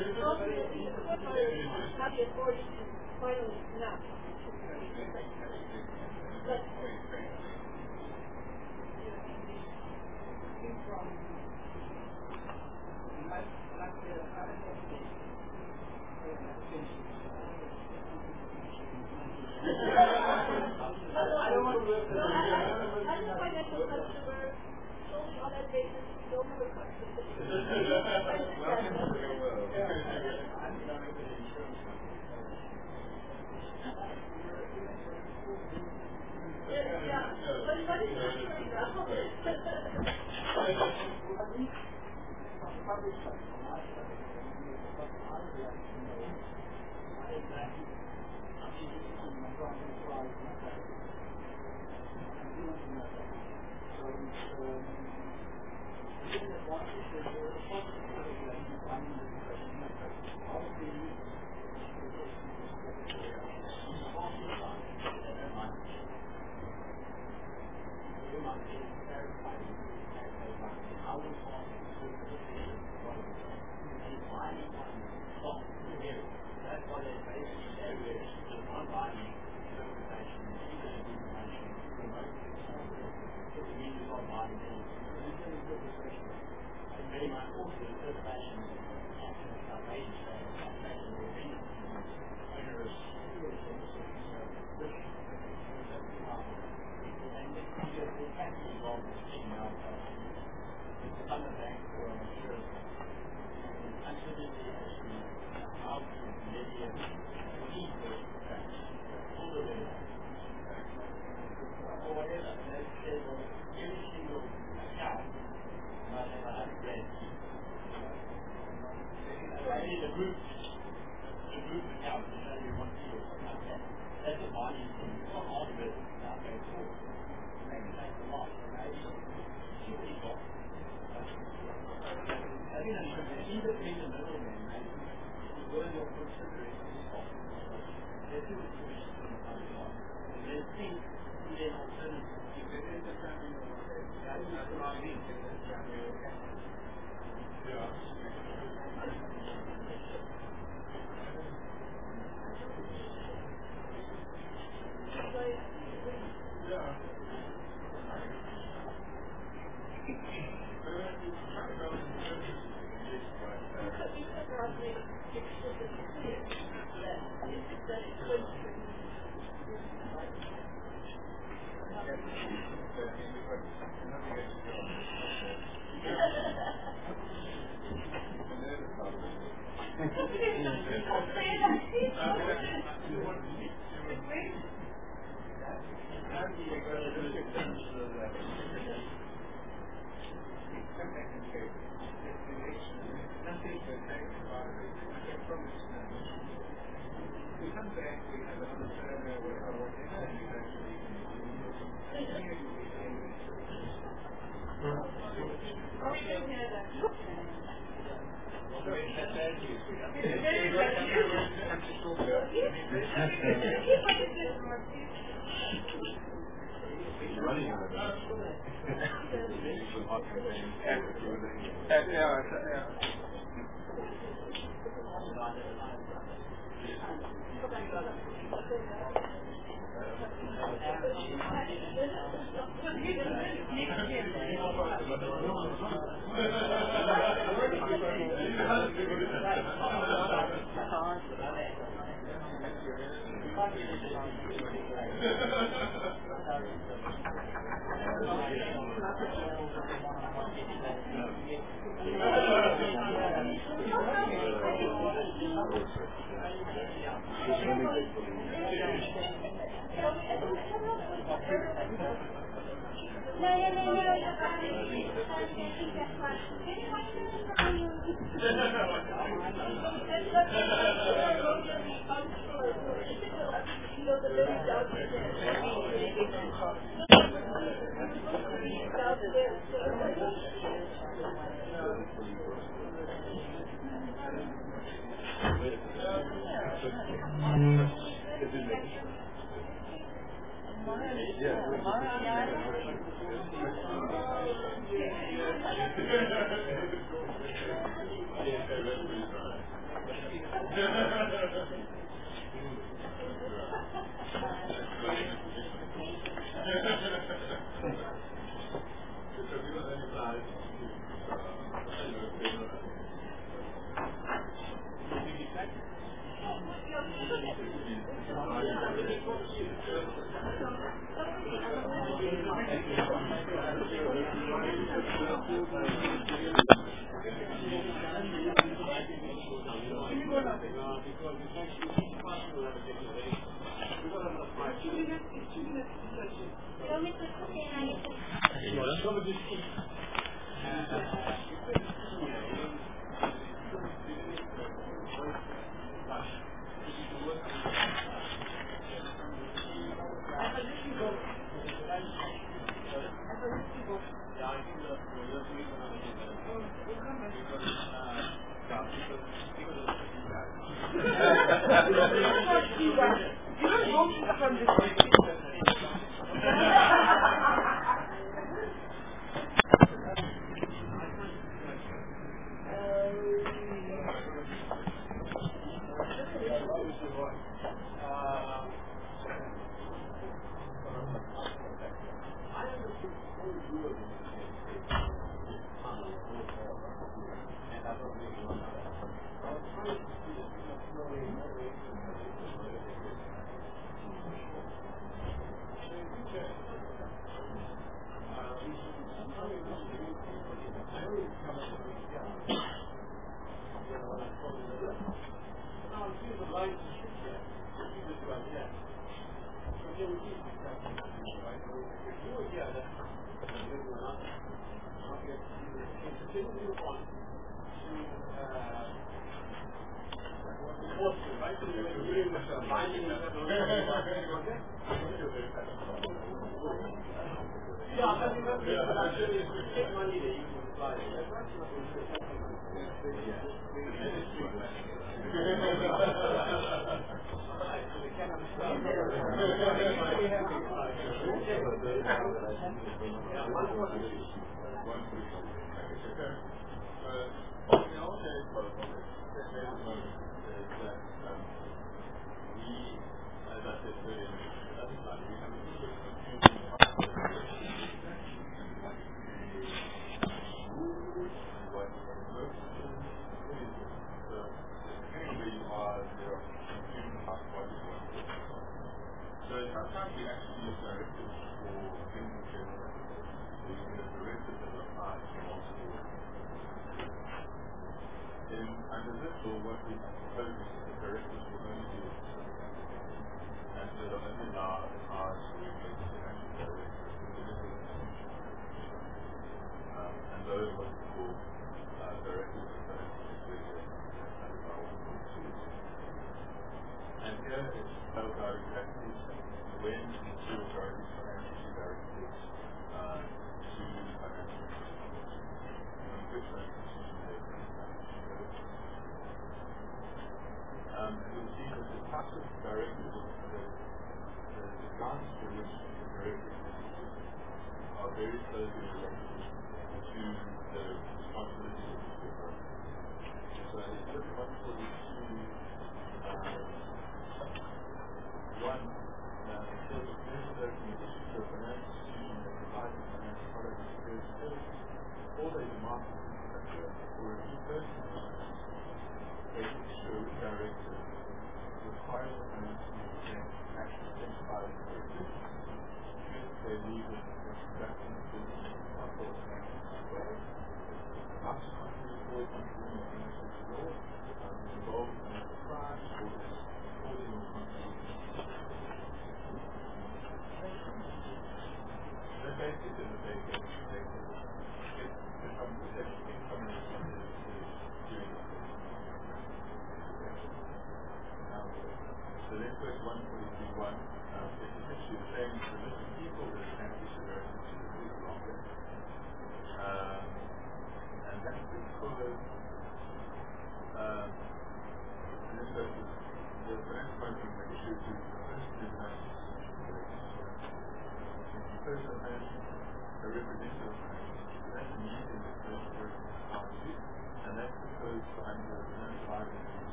D: have the authority to finally snap. But I don't want to work with as a financial customer, solely on that basis, no more questions. Yeah, but what is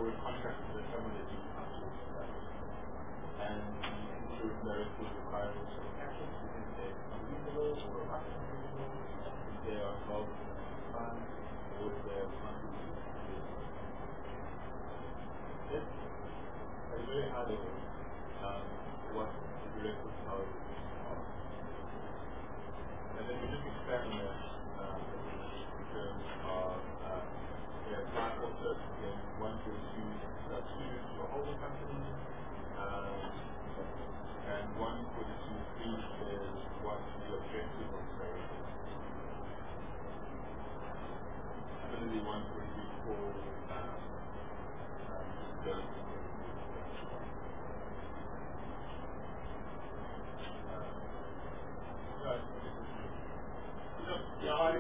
A: a contract with someone that you have to respect. And the insurance director requires some actions within their unreasonable or unreasonable if they are involved in the plan or if they are contributing to the business. If a very high level, what the director's power is. And then we just expand on that in terms of we have five also in one to two students to a holding company, and one for the two three is what the objective of the director. Similarly, one for three four
C: I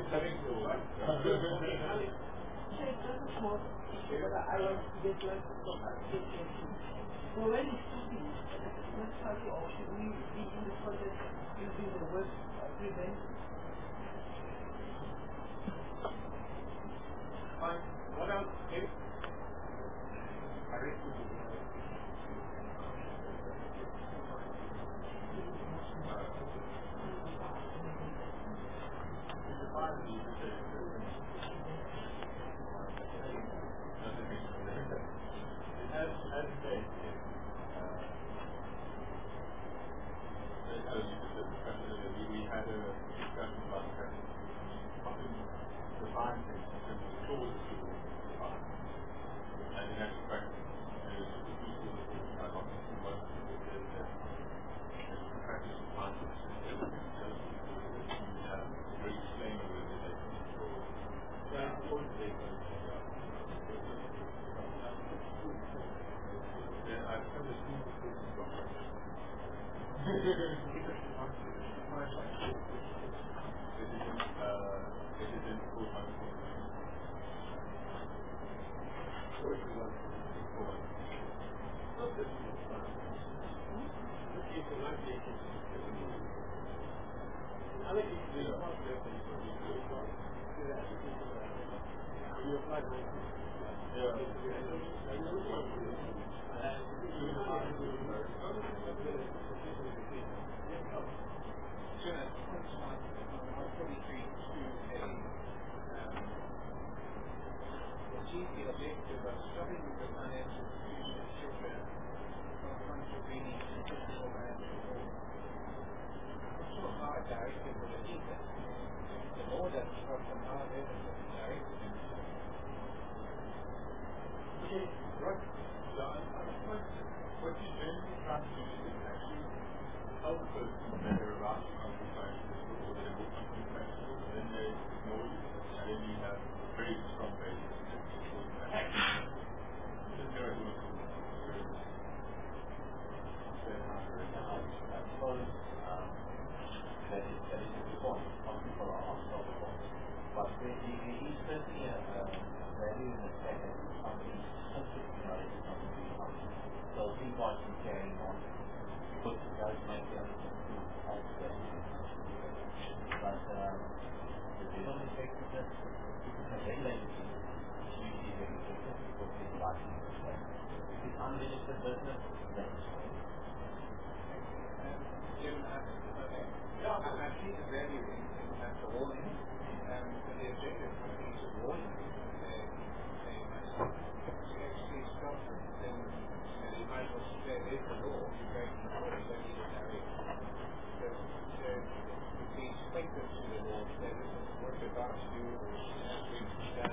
C: want to get less from association. So when it's talking, necessarily or should we be in the context using the word prevent?
B: Fine. What else?
A: We had a discussion about often define things in terms of tools to define. And in actual fact, there's a piece of the quite often one is that practice of concepts and everything else you have very explaining with it that control. Yeah, of course they can. Then I've come to see the things from
B: achieve the objective of stopping the financial institution of children from contributing to fiscal financial law. I'm sure how a directive will achieve that. The law doesn't come from how a directive can achieve that.
A: Okay, right. So what you generally try to do is actually help the person that they're about to come to financial or that they will come to financial, and then they ignore you, and then you have a very strong basis.
B: That is the point. Some people are unstoppable. But there is certainly a value in the fact that something consistently knows it's not going to be something. So people are carrying on. Put the guys make the other things altogether. But the general effectiveness is regulated. Usually very effective because it's largely the same. If it's unregistered business, then it's fine.
C: Yeah, I see the value in the warning, and the objective would be to warn actually stop them, then you might as well say there's the law, you're breaking the law, you don't need a direction. So if we explain them to the law, say this is what you're about to do, or you have to stand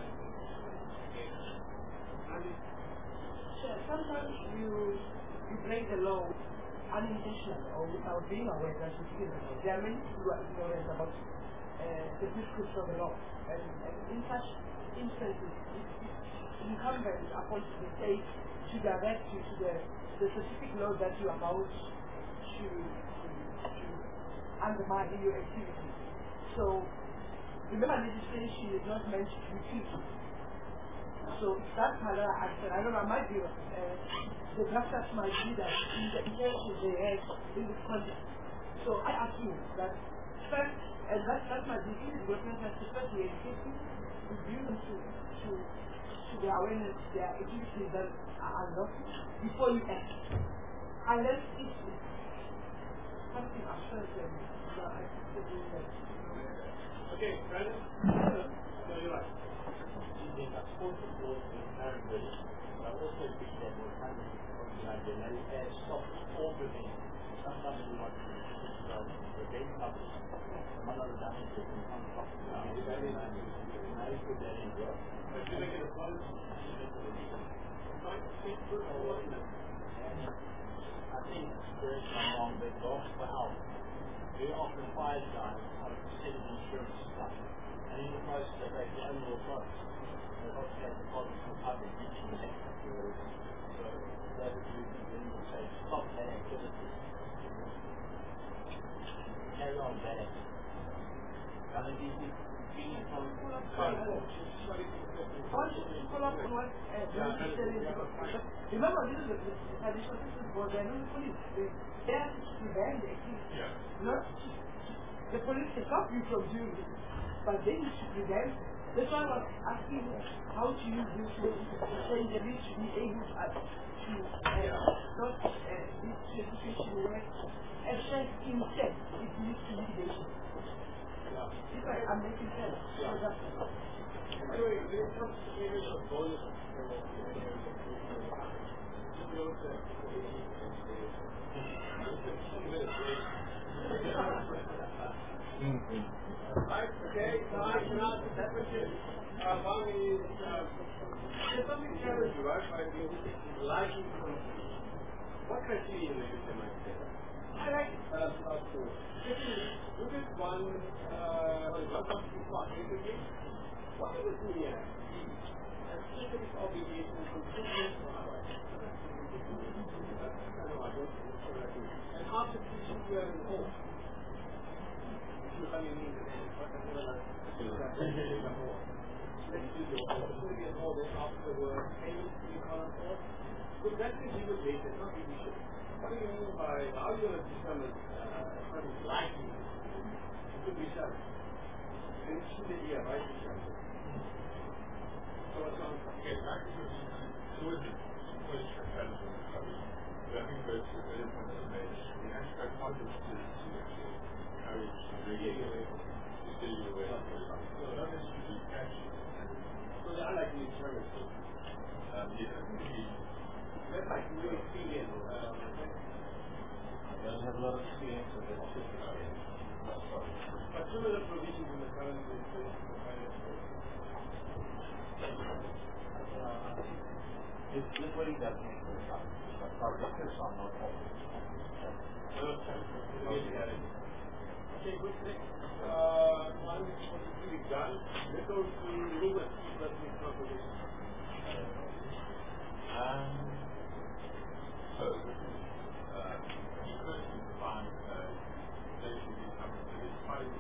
D: Sure, sometimes you break the law unintentionally or without being aware that you break the law. There are many people who are ignorant about the prescription of the law. And in such instances, it's incumbent upon the state to direct you to the specific law that you are about to undermine in your activity. So, remember, legislation is not meant to be treated. So that's how I said, I don't know, I might be the drafters might be that in the intentions they had in this context. So I assume that first, and that might be easy, but has to first be educated, review them to to their awareness, their activities that are unlawful before you act. Unless it is something absurd and you are actually doing that.
C: Okay, Brandon? No, you're right.
B: Using a sports laws in current way, but also think that we're having something like the stop all the things. Sometimes we want to the data publish one of the damages in some property. Now you put that in there.
C: But you make it a policy.
B: I think there's some wrong with golf for health. Very often fire guys are considered insurance stuff. And in the process they break the overall price. They also take the policy from public reaching the next couple of years. So that is the reason we will say stop that activity. Carry on that activity. I mean, these being from
D: I want to follow up on what remember, this is the traditional system for the police. They are to prevent the activity. Not the police can stop you from doing it, but they need to prevent. That's why I was asking how to use this word, saying that we should be able to not this situation where action instead it leads to litigation. If I'm making sense.
C: Anyway, when it comes to areas of bonus, right, okay, so I can answer that question. There's something challenging you, right, by being liking something. What criteria you make it might say? I like it. Look at one company part, basically. What is it here? A specific obligation to contribute to our and after teaching you have an oath. If you have any means, what the hell is that? Let's do the oath. It's going to be an oath after the word payment to be called oath. So that's the legal basis, not really sure. What do you mean by how are you going to determine what is likely? It could be seven. And it should be a right to seven. So what's on?
A: Okay, back to the question repetitive recovery. But I think there's a better point to make. The abstract concept is to encourage regulate to stay away from the so not necessarily catch it.
C: So I like the insurance. That's like really experience.
B: I don't have a lot of experience with it.
C: But some of the provisions in the current
B: this way doesn't make sense. Our doctors are not all.
C: Okay, good. One is what is really done. Let's go to legal proposition.
A: So this is you could define safety income that is quite and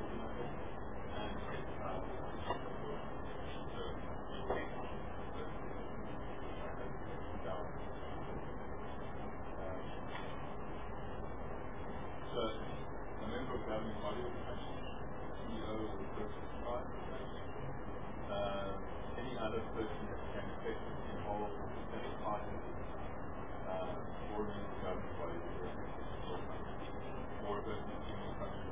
A: so a member of governing body of the country, CEO or the person any other person that can effectively involve specific parties or in the governing body or a person in the country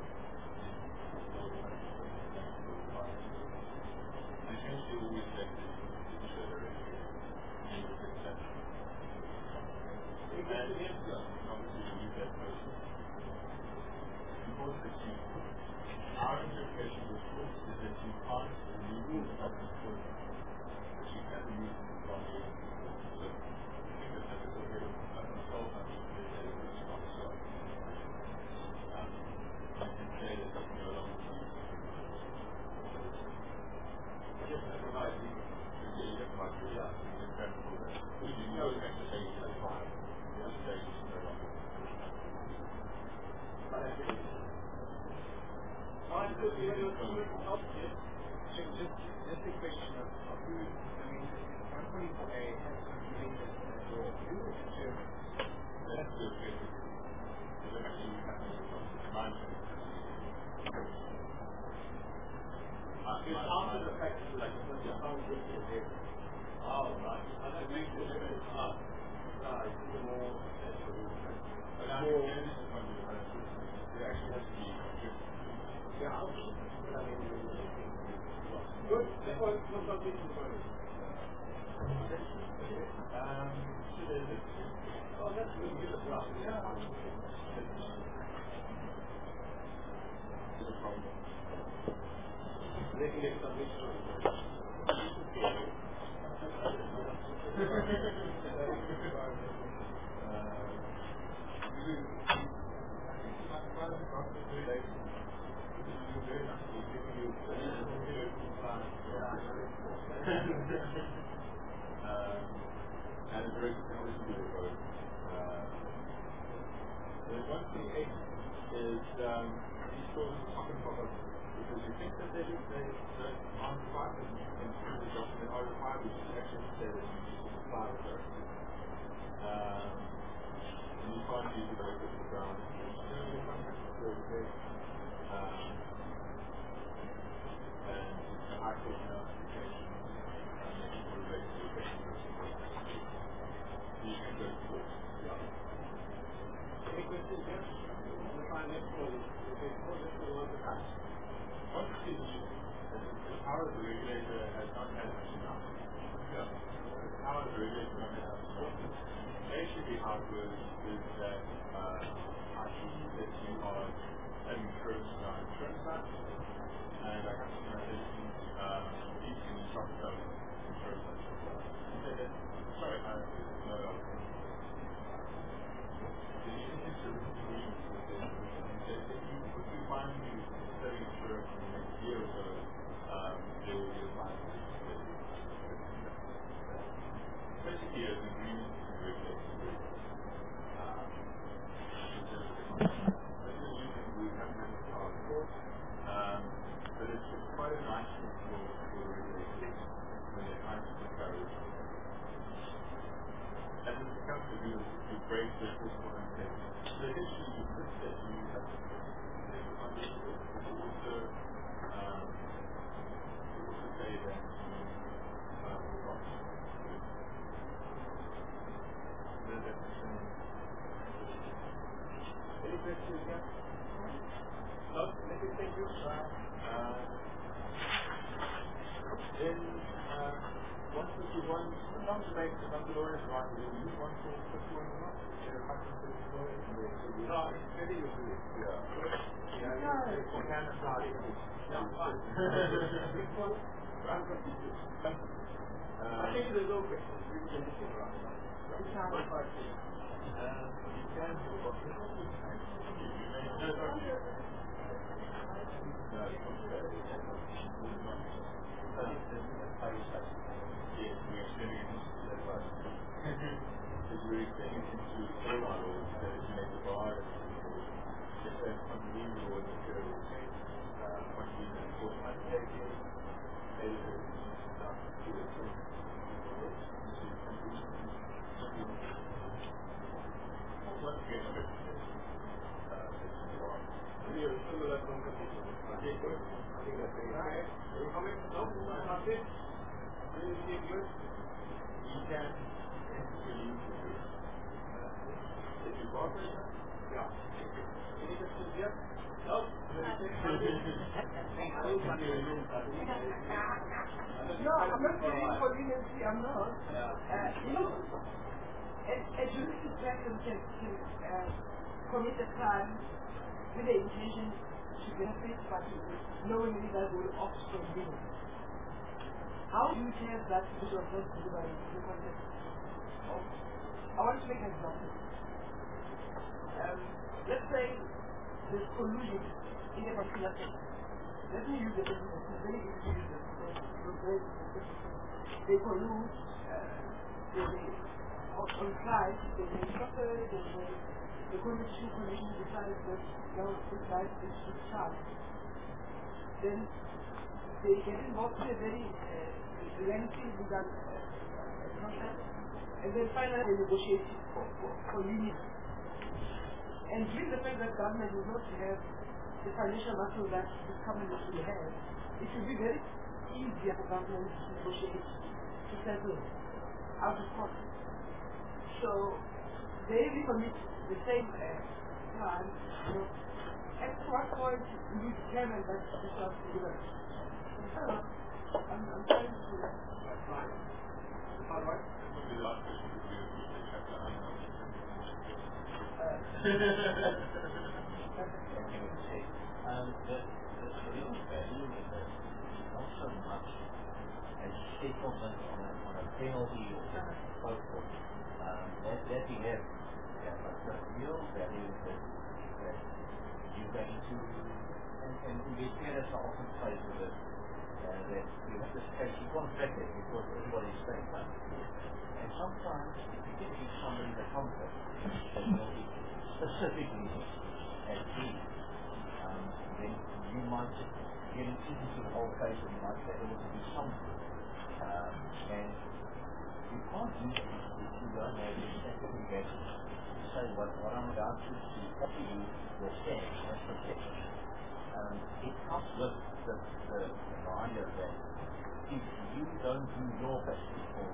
A: and essentially always elected each other in the succession. And obviously you need that person. Important that you our interpretation of this book is that you can't remove the government person, but you can remove them from the so I think that that's a little bit of a consultant that is a strong side. I can say that you can no longer be yes, I provide you you know expectation is fine. The expectation is no longer.
B: Just a question of who, I mean, companies have something that will do it.
A: That's the basic. It's actually happening with management.
C: It's after the fact, like, when you found this here. it's more essential.
A: But I mean, this is one of the it actually has to be good.
C: Yeah, I mean, good. What's the business going on? Oh, that's good as well. Yeah. They can get some mixture.
A: And it's very technology to do both. The one thing is these stores often pop up because you think that they aren't required and you can see the document are required, which is actually say that you need to supply with those. And you can't use it over the ground. And the high court notification for related to the you can go to court.
C: Any questions here? The finance policy. Okay, this is one of the facts.
A: One thing is the power of the regulator has not had much enough. Yeah. The power of the regulator not had much enough. Basically how it works is that I see that you are an insurance side, and I have some messages you can talk about insurance side. Sorry, no. If you find you studying insurance in the next year or so, there will be a fine. Basically, as an agreement to regulate but it's quite a nice thing for regulators when they're trying to encourage. And when it comes to do you break the physical intent. So initially you put that you have to also say that
C: Any questions here? No? Let me thank you.
A: Then once that you want, sometimes you make the lawyers right, you use one for 51 or not.
C: No, it's very useful.
A: Yeah.
C: You can apply it. Which one? I think there's no question. We can just sit around.
A: You can do yes, we're extending it into the last because we're extending it into all our laws that is made the bar just as convenient law in the federal state, convenient enforcement taking, editors, to the state. Once again, I'm going to say,
C: Similar competition. Okay, good. I think that's very nice. Any comments? No? Not it? Really see good?
A: you can really if you cooperate,
C: Yeah. Any questions here? No?
D: No, I'm not saying for leniency, I'm not. A juristic person can commit a crime with the intention to benefit, but knowingly that will opt from doing it. How do you test that which was not delivered in the context of? I want to make an example. Let's say there's collusion in a particular case. Let me use the business. It's very easy to use this. They collude, on price, they may suffer, the condition decides that now this price is too sharp. Then they get involved in a very lengthy legal process, and then finally they negotiate for union. And given the fact that government does not have the financial muscle that this company should have, it will be very easier for government to negotiate to settle out of court. So they live on the same plan. At what point do you determine that this was delivered? I'm trying to...
C: That's right. Is that right?
A: That would be the last question to do.
B: The real value in this is not so much as settlement on a penalty or so forth. That we have, but the real value is that you're going to, and the parents are often faced with it, that you have this case, you can't track it because everybody's saying that. And sometimes, if you can give somebody the comfort that will be specific reasons at least, then you might get into the whole case and you might be able to do something. And you can't do that if you don't have the certificate to say what I'm about to offer you will stand as protection. It comes with the reminder that if you don't do your best before.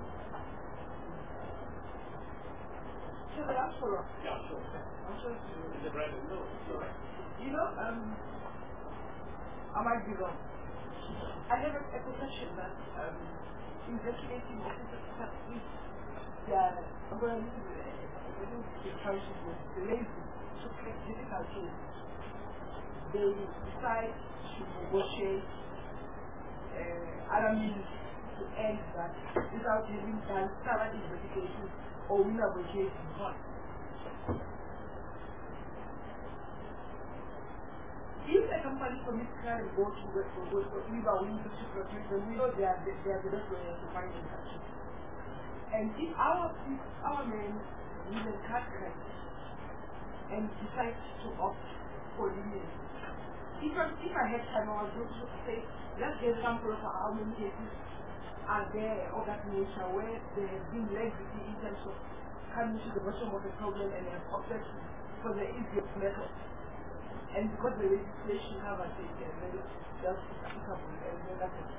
D: So the last follow-up.
C: Yeah, sure.
D: I'm sorry to...
C: Is it right? No, sorry.
D: You know, I might be wrong. I have a perception that investigating officers have with their the lazy to take difficult cases. They decide to negotiate other means to end that without having done thorough investigation or negotiation in court. If a company commits crime and goes to we are willing to protect them, we know they are the best way to find in country. And if our men will cut crime and decide to opt for leniency, if I had time, I was going to say, let's get example of how many cases are there of that nature where there has been legacy in terms of coming to the bottom of the problem and have opted for the easiest method. And because the legislation covers it, and then that's applicable, and then that's it.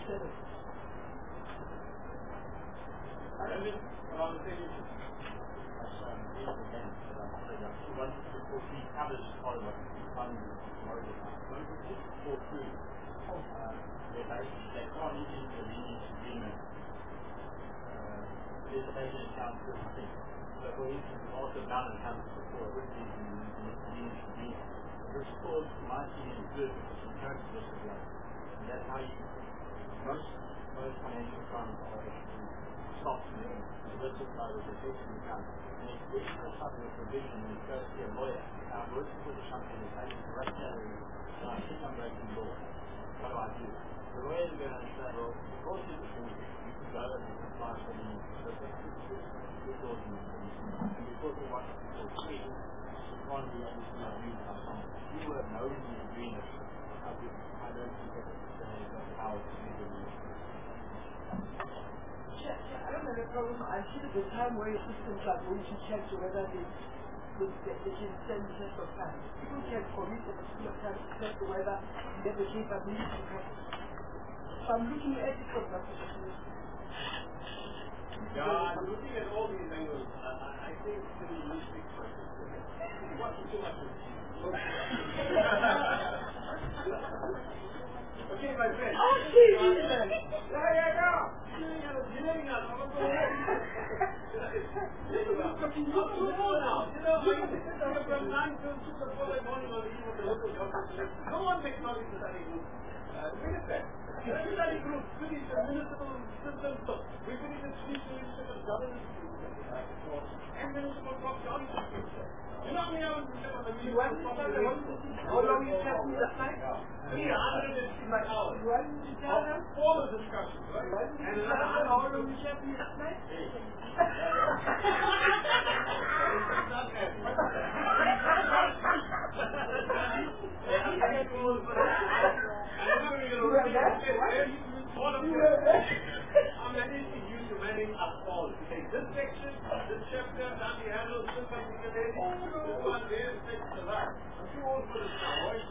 C: And then, around the same issue. One before he covers part of what he's done for food. They can't eat into the leniency agreement. There's a major account for things. So for instance, also done and comes before everything in the leniency agreement. This cause, in my opinion, is good because you don't discipline. And that's how you, most financial crimes are actually stopped in the illicit side of the taking account. And if there is no type of provision, you go to a lawyer. Now, I'm working for the company and taking correct salary, and I think I'm breaking law. What do I do? The lawyers are going to say, well, because you're the fool, you can go and apply for the good laws and because we want to for free, you can't be obviously abused by someone. If you were knowingly agreeing it, I don't think that there's no power to do the law.
D: I don't have a problem until the time where your systems are going to check whether they can send the test of time. People can commit a particular time to test whether they have a capability to practice. So I'm looking at it from that perspective.
C: Yeah, I'm looking at all these angles. I think it's pretty realistic. You're watching too much of it. Okay, my friend.
D: Oh, shit!
C: Yeah. You're letting us. I'm going to go ahead. Now. You know, I used to sit here from 9 till 2 the following morning on the eve of the local government. No one makes money to study group. Wait a sec. Study group, finish the municipal systems. We finish the municipal governance and municipal property. You know me, I was on the municipal property.
D: How long you kept me last night?
C: 365 hours.
D: You want me to tell them?
C: All the discussions, right?
D: And how long you kept me last night?
C: I'm managing you to manage us all. You take this section, this chapter, that we handle, this particular day, this one there, this section of that. I'm too old for this now, right?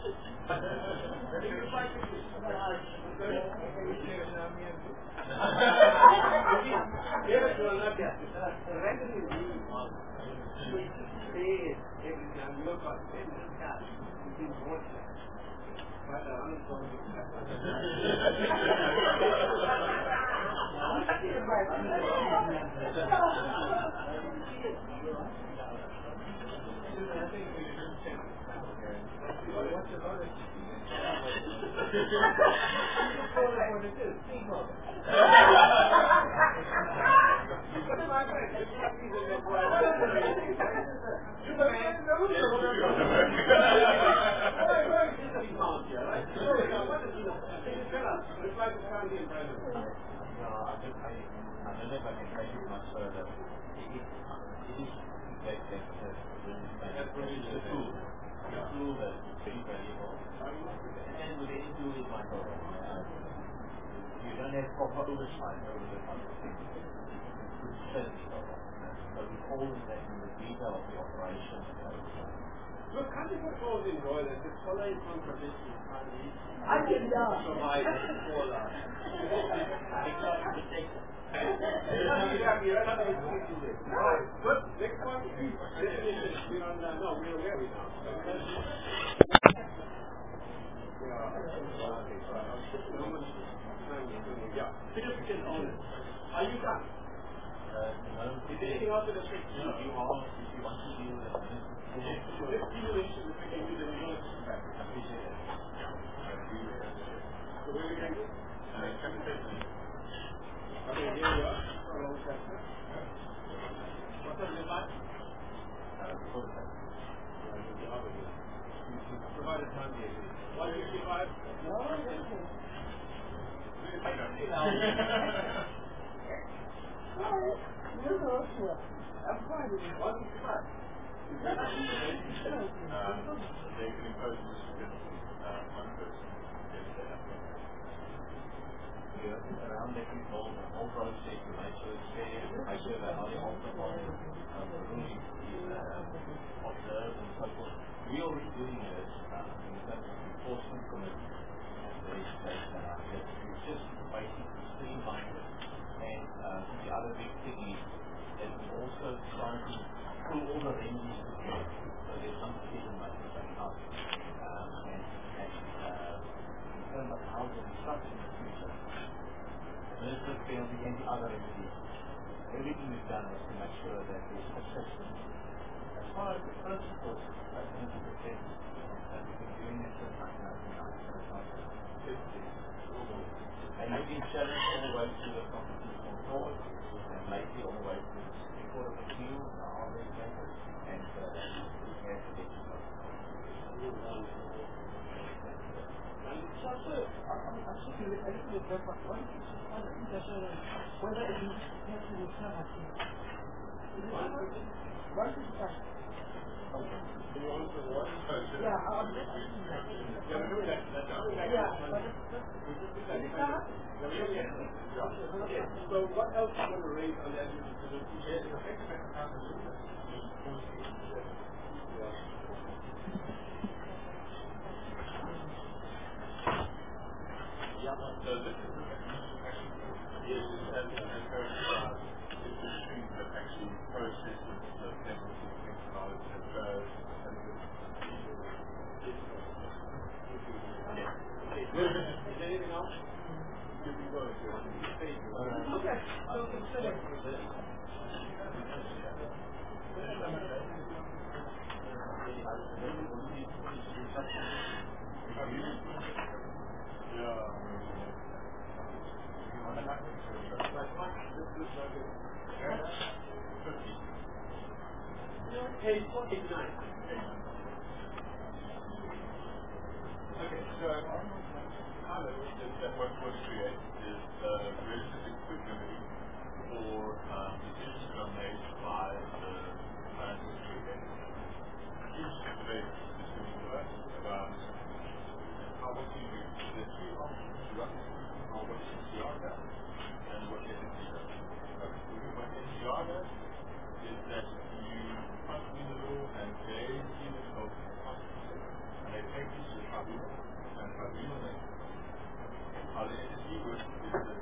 C: Yes, not yet. Revenue means we pay every time you got payment cash. It's in water. But the unemployment
B: proper oversight over the things. But we all in the detail of the operation.
C: Look, can't you propose in Royal that the following contradiction can be provided for that? Right, good. Next one. We're on, no, we're where we now? Yeah, significant owners. Are you done? Is there anything else in the script? No, you are. If you want to deal with it, so let's deal with it. We can do the results. I appreciate it. So where we going to go? Okay, here we are. What time is it like? Provide a time here. 1:55? No, I'm fine with it. 1:55.
A: They can impose this against one person.
B: Around the control, the whole process, to make sure it's fair, make sure that how the alcohol rules is observed and so forth. We are already doing this in terms of enforcement committee and the legislation around it. It's just basically streamlined it. And the other big thing is that we're also trying to pull all the remedies together. So there's some decision making going on. And in terms of how we'll be structured in the future, ministers penalty and the other remedies, everything we've done is to make sure that there's consistency. As far as the principles, I think it's the same, that we've been doing it since 1999. And we've been challenged all the way to the Constitutional Court, and lately all the way to the Supreme Court of Appeal, and our legislators, and we have to get to that.
D: I'm speaking with a little bit different. Why don't you just find out whether it is actually the penalty? What is that? Yeah, I'm just asking that. Yeah, but
C: so what else do you want to raise on that?
A: So this is the machine that actually processes the penalty technology that goes and
C: Is there anything else?
D: okay, so consider.
C: Page 49.
A: Okay, so what was created is registered equipment for decisions that are made by the financial sector. Huge debate between us about how what you do. There's two options, how what NCR does and what SNC does. What NCR does is that you punch in the law and they see themselves as constituted. And they take this to the tribunal, and the tribunal then. How the SNC works is that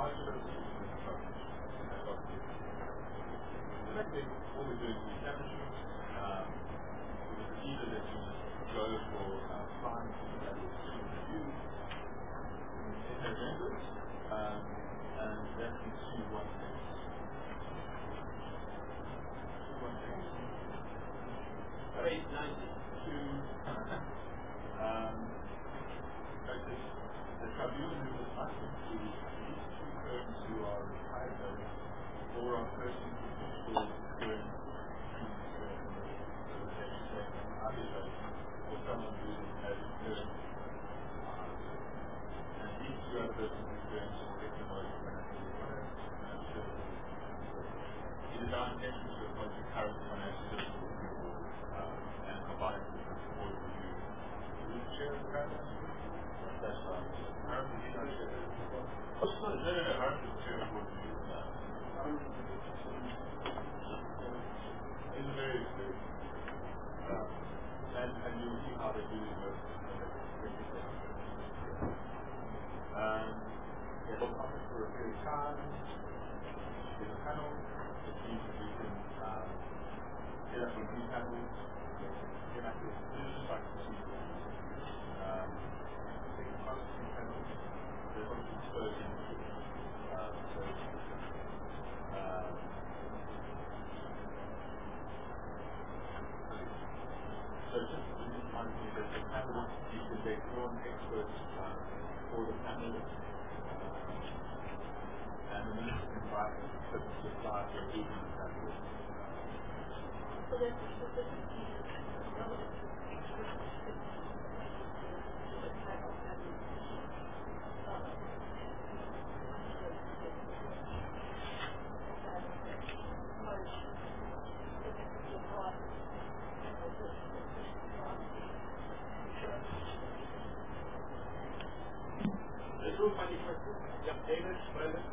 A: modular solution is structure. The next thing, what we're doing is establishing the procedure that you go for science that is reviewed in November, and that is C1 things. C1 things.
C: Page 90.
A: The tribunal members must include at least 2 persons who are retired members or are persons who are current or someone who has current and these 2 other persons experience or economic financial services. It is our intention to appoint the current financial services and provide this support review. Who's the chair of the cabinet? That's right. Harris is the chair. No. Harris is the chair of the board review. He's a very experienced. And you'll see how they do it work. They hold office for a period of time. There's a panel, which means that we can set up with new panels. This is like procedure. Second processing panels. They're going to be spurred in. So just to remind you that the panelists, you can take on experts for the panelists, and the minister can provide to supply for leading the panelists.
D: So there's a specific
C: David, Brendan.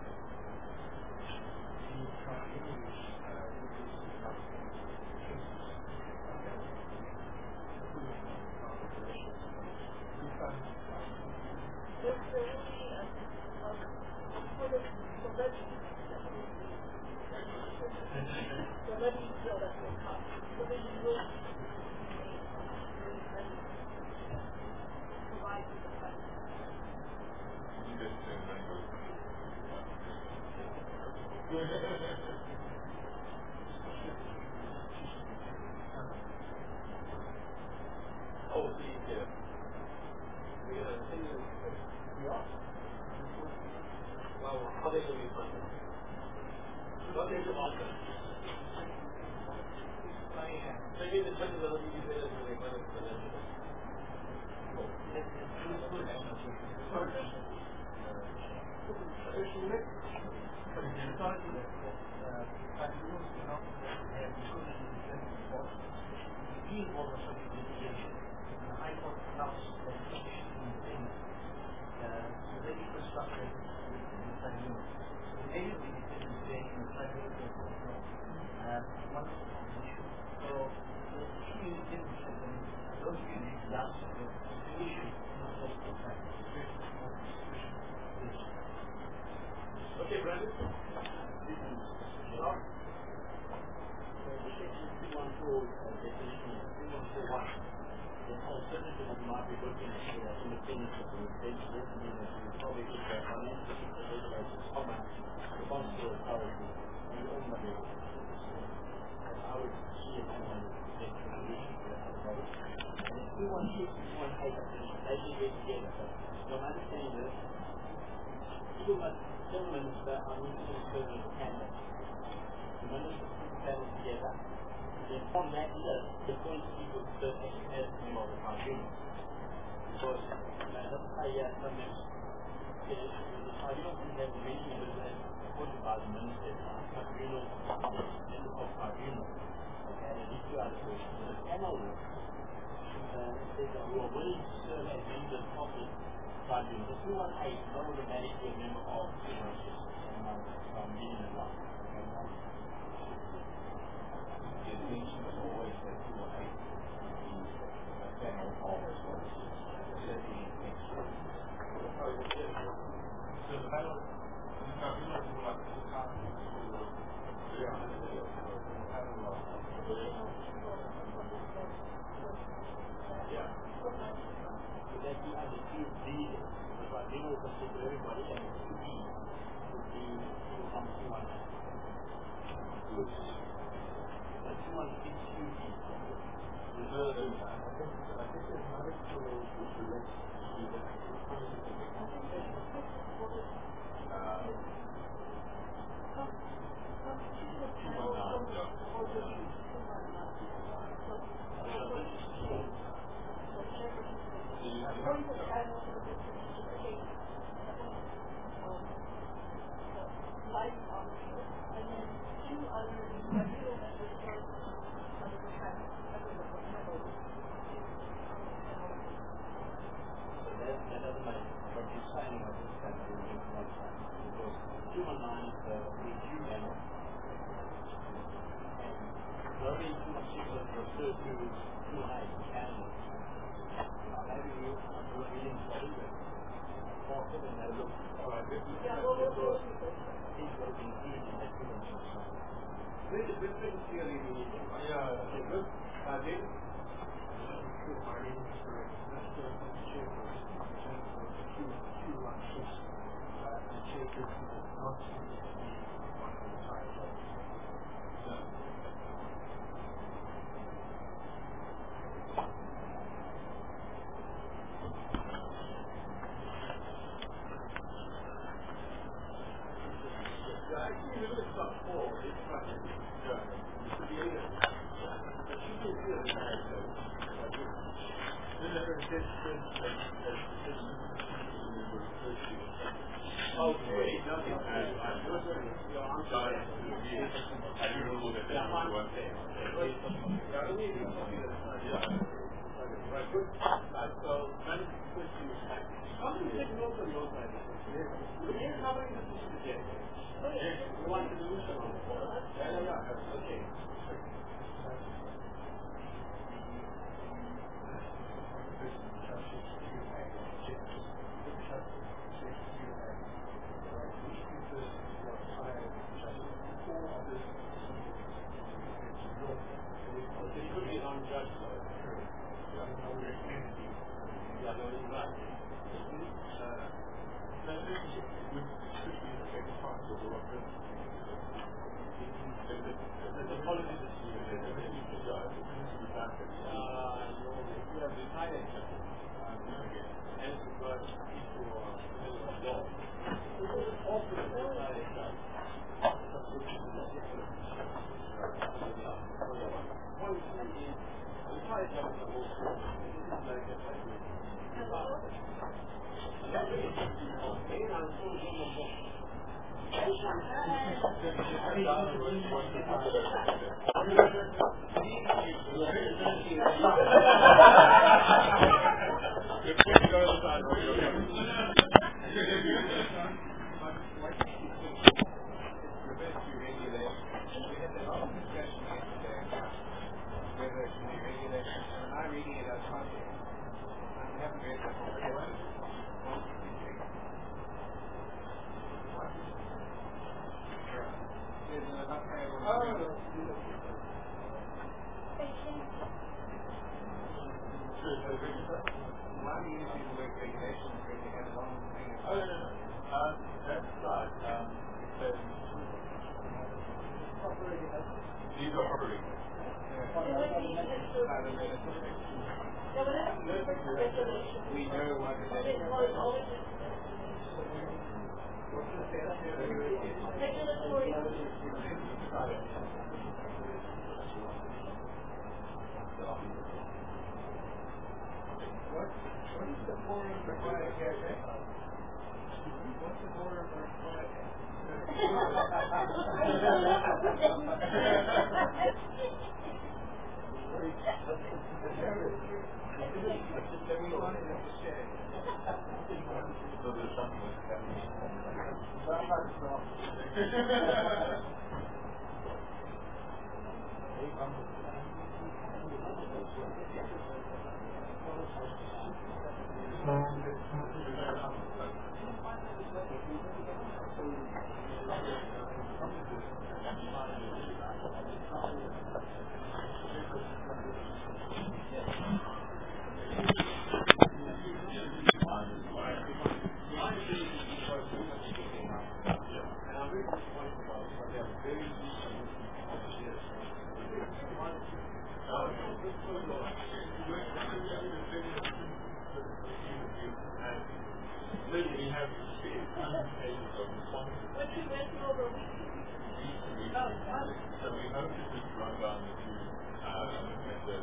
C: Okay, Brendan. The alternative of might be looking at independence of the state, listening and probably just a financial situation, comment, responsible authority, and all of it. I would see it as a potential solution to that problem. And if we want to take up this, they should get together. So I'm understanding this. People like gentlemen that are meeting in serving the candidates. The ministers put the panel together. And from that list, the point people serve as a member of the tribunal. Because, let's say some members, the tribunal can have many members as appointed by the minister, tribunal, member of tribunal. Okay, and these 2 other persons. So the panel says that we are willing to serve as members of the tribunal. If we want 8, not automatically a member of the ministers from being in line. The intention was always that 2 or 8 the panel always was setting intention. So the panel frequency for everybody, and QE would be 2.21. Which, 2.1 is QE.
A: I think there's another tool which relates to the really, we have pages of responses.
D: What you went through over a week?
A: So we hope to just run down the two, looking at the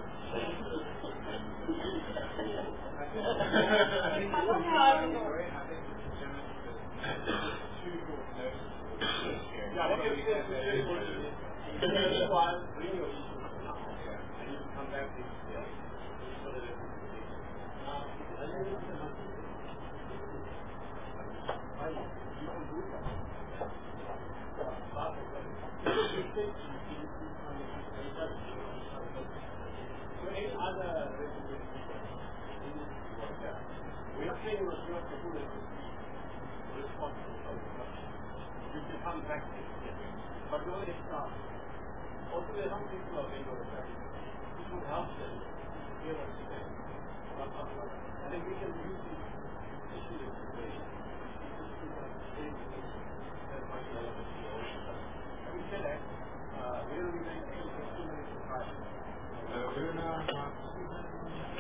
C: but the way they start. Also, there are some people who are very good at that. This would help them hear what you say. I think we can use this issue of situation. That might be relevant to you also. Having said that, where are we going to take 2 minutes to 5 minutes?
A: we're now about 2 minutes.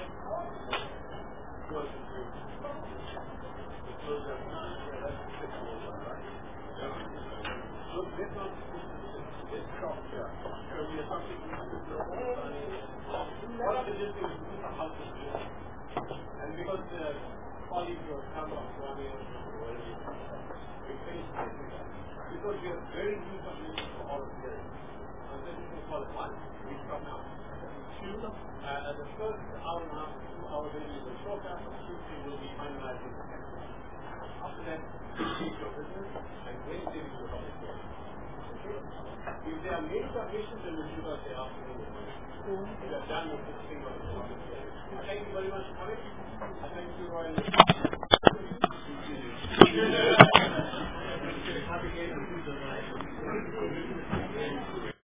C: Close to 3. Close up. That's the 6 more one, right? Look, this one, this crop here, can be a subject to one of the districts is a house of business. And because the colleagues who have come up 1 year or we finished because we are very deep submissions for all of this. And then we can call it 1, we stop now. 2, the first hour and a half, 2 hours will be the shortcut, and 2 will be finalizing the text. After that, you your business, and Wednesday we will have it here. If there are many submissions, then we'll do that the afternoon. We are done with this thing on the Thank you very much for coming. Thank you, Roy.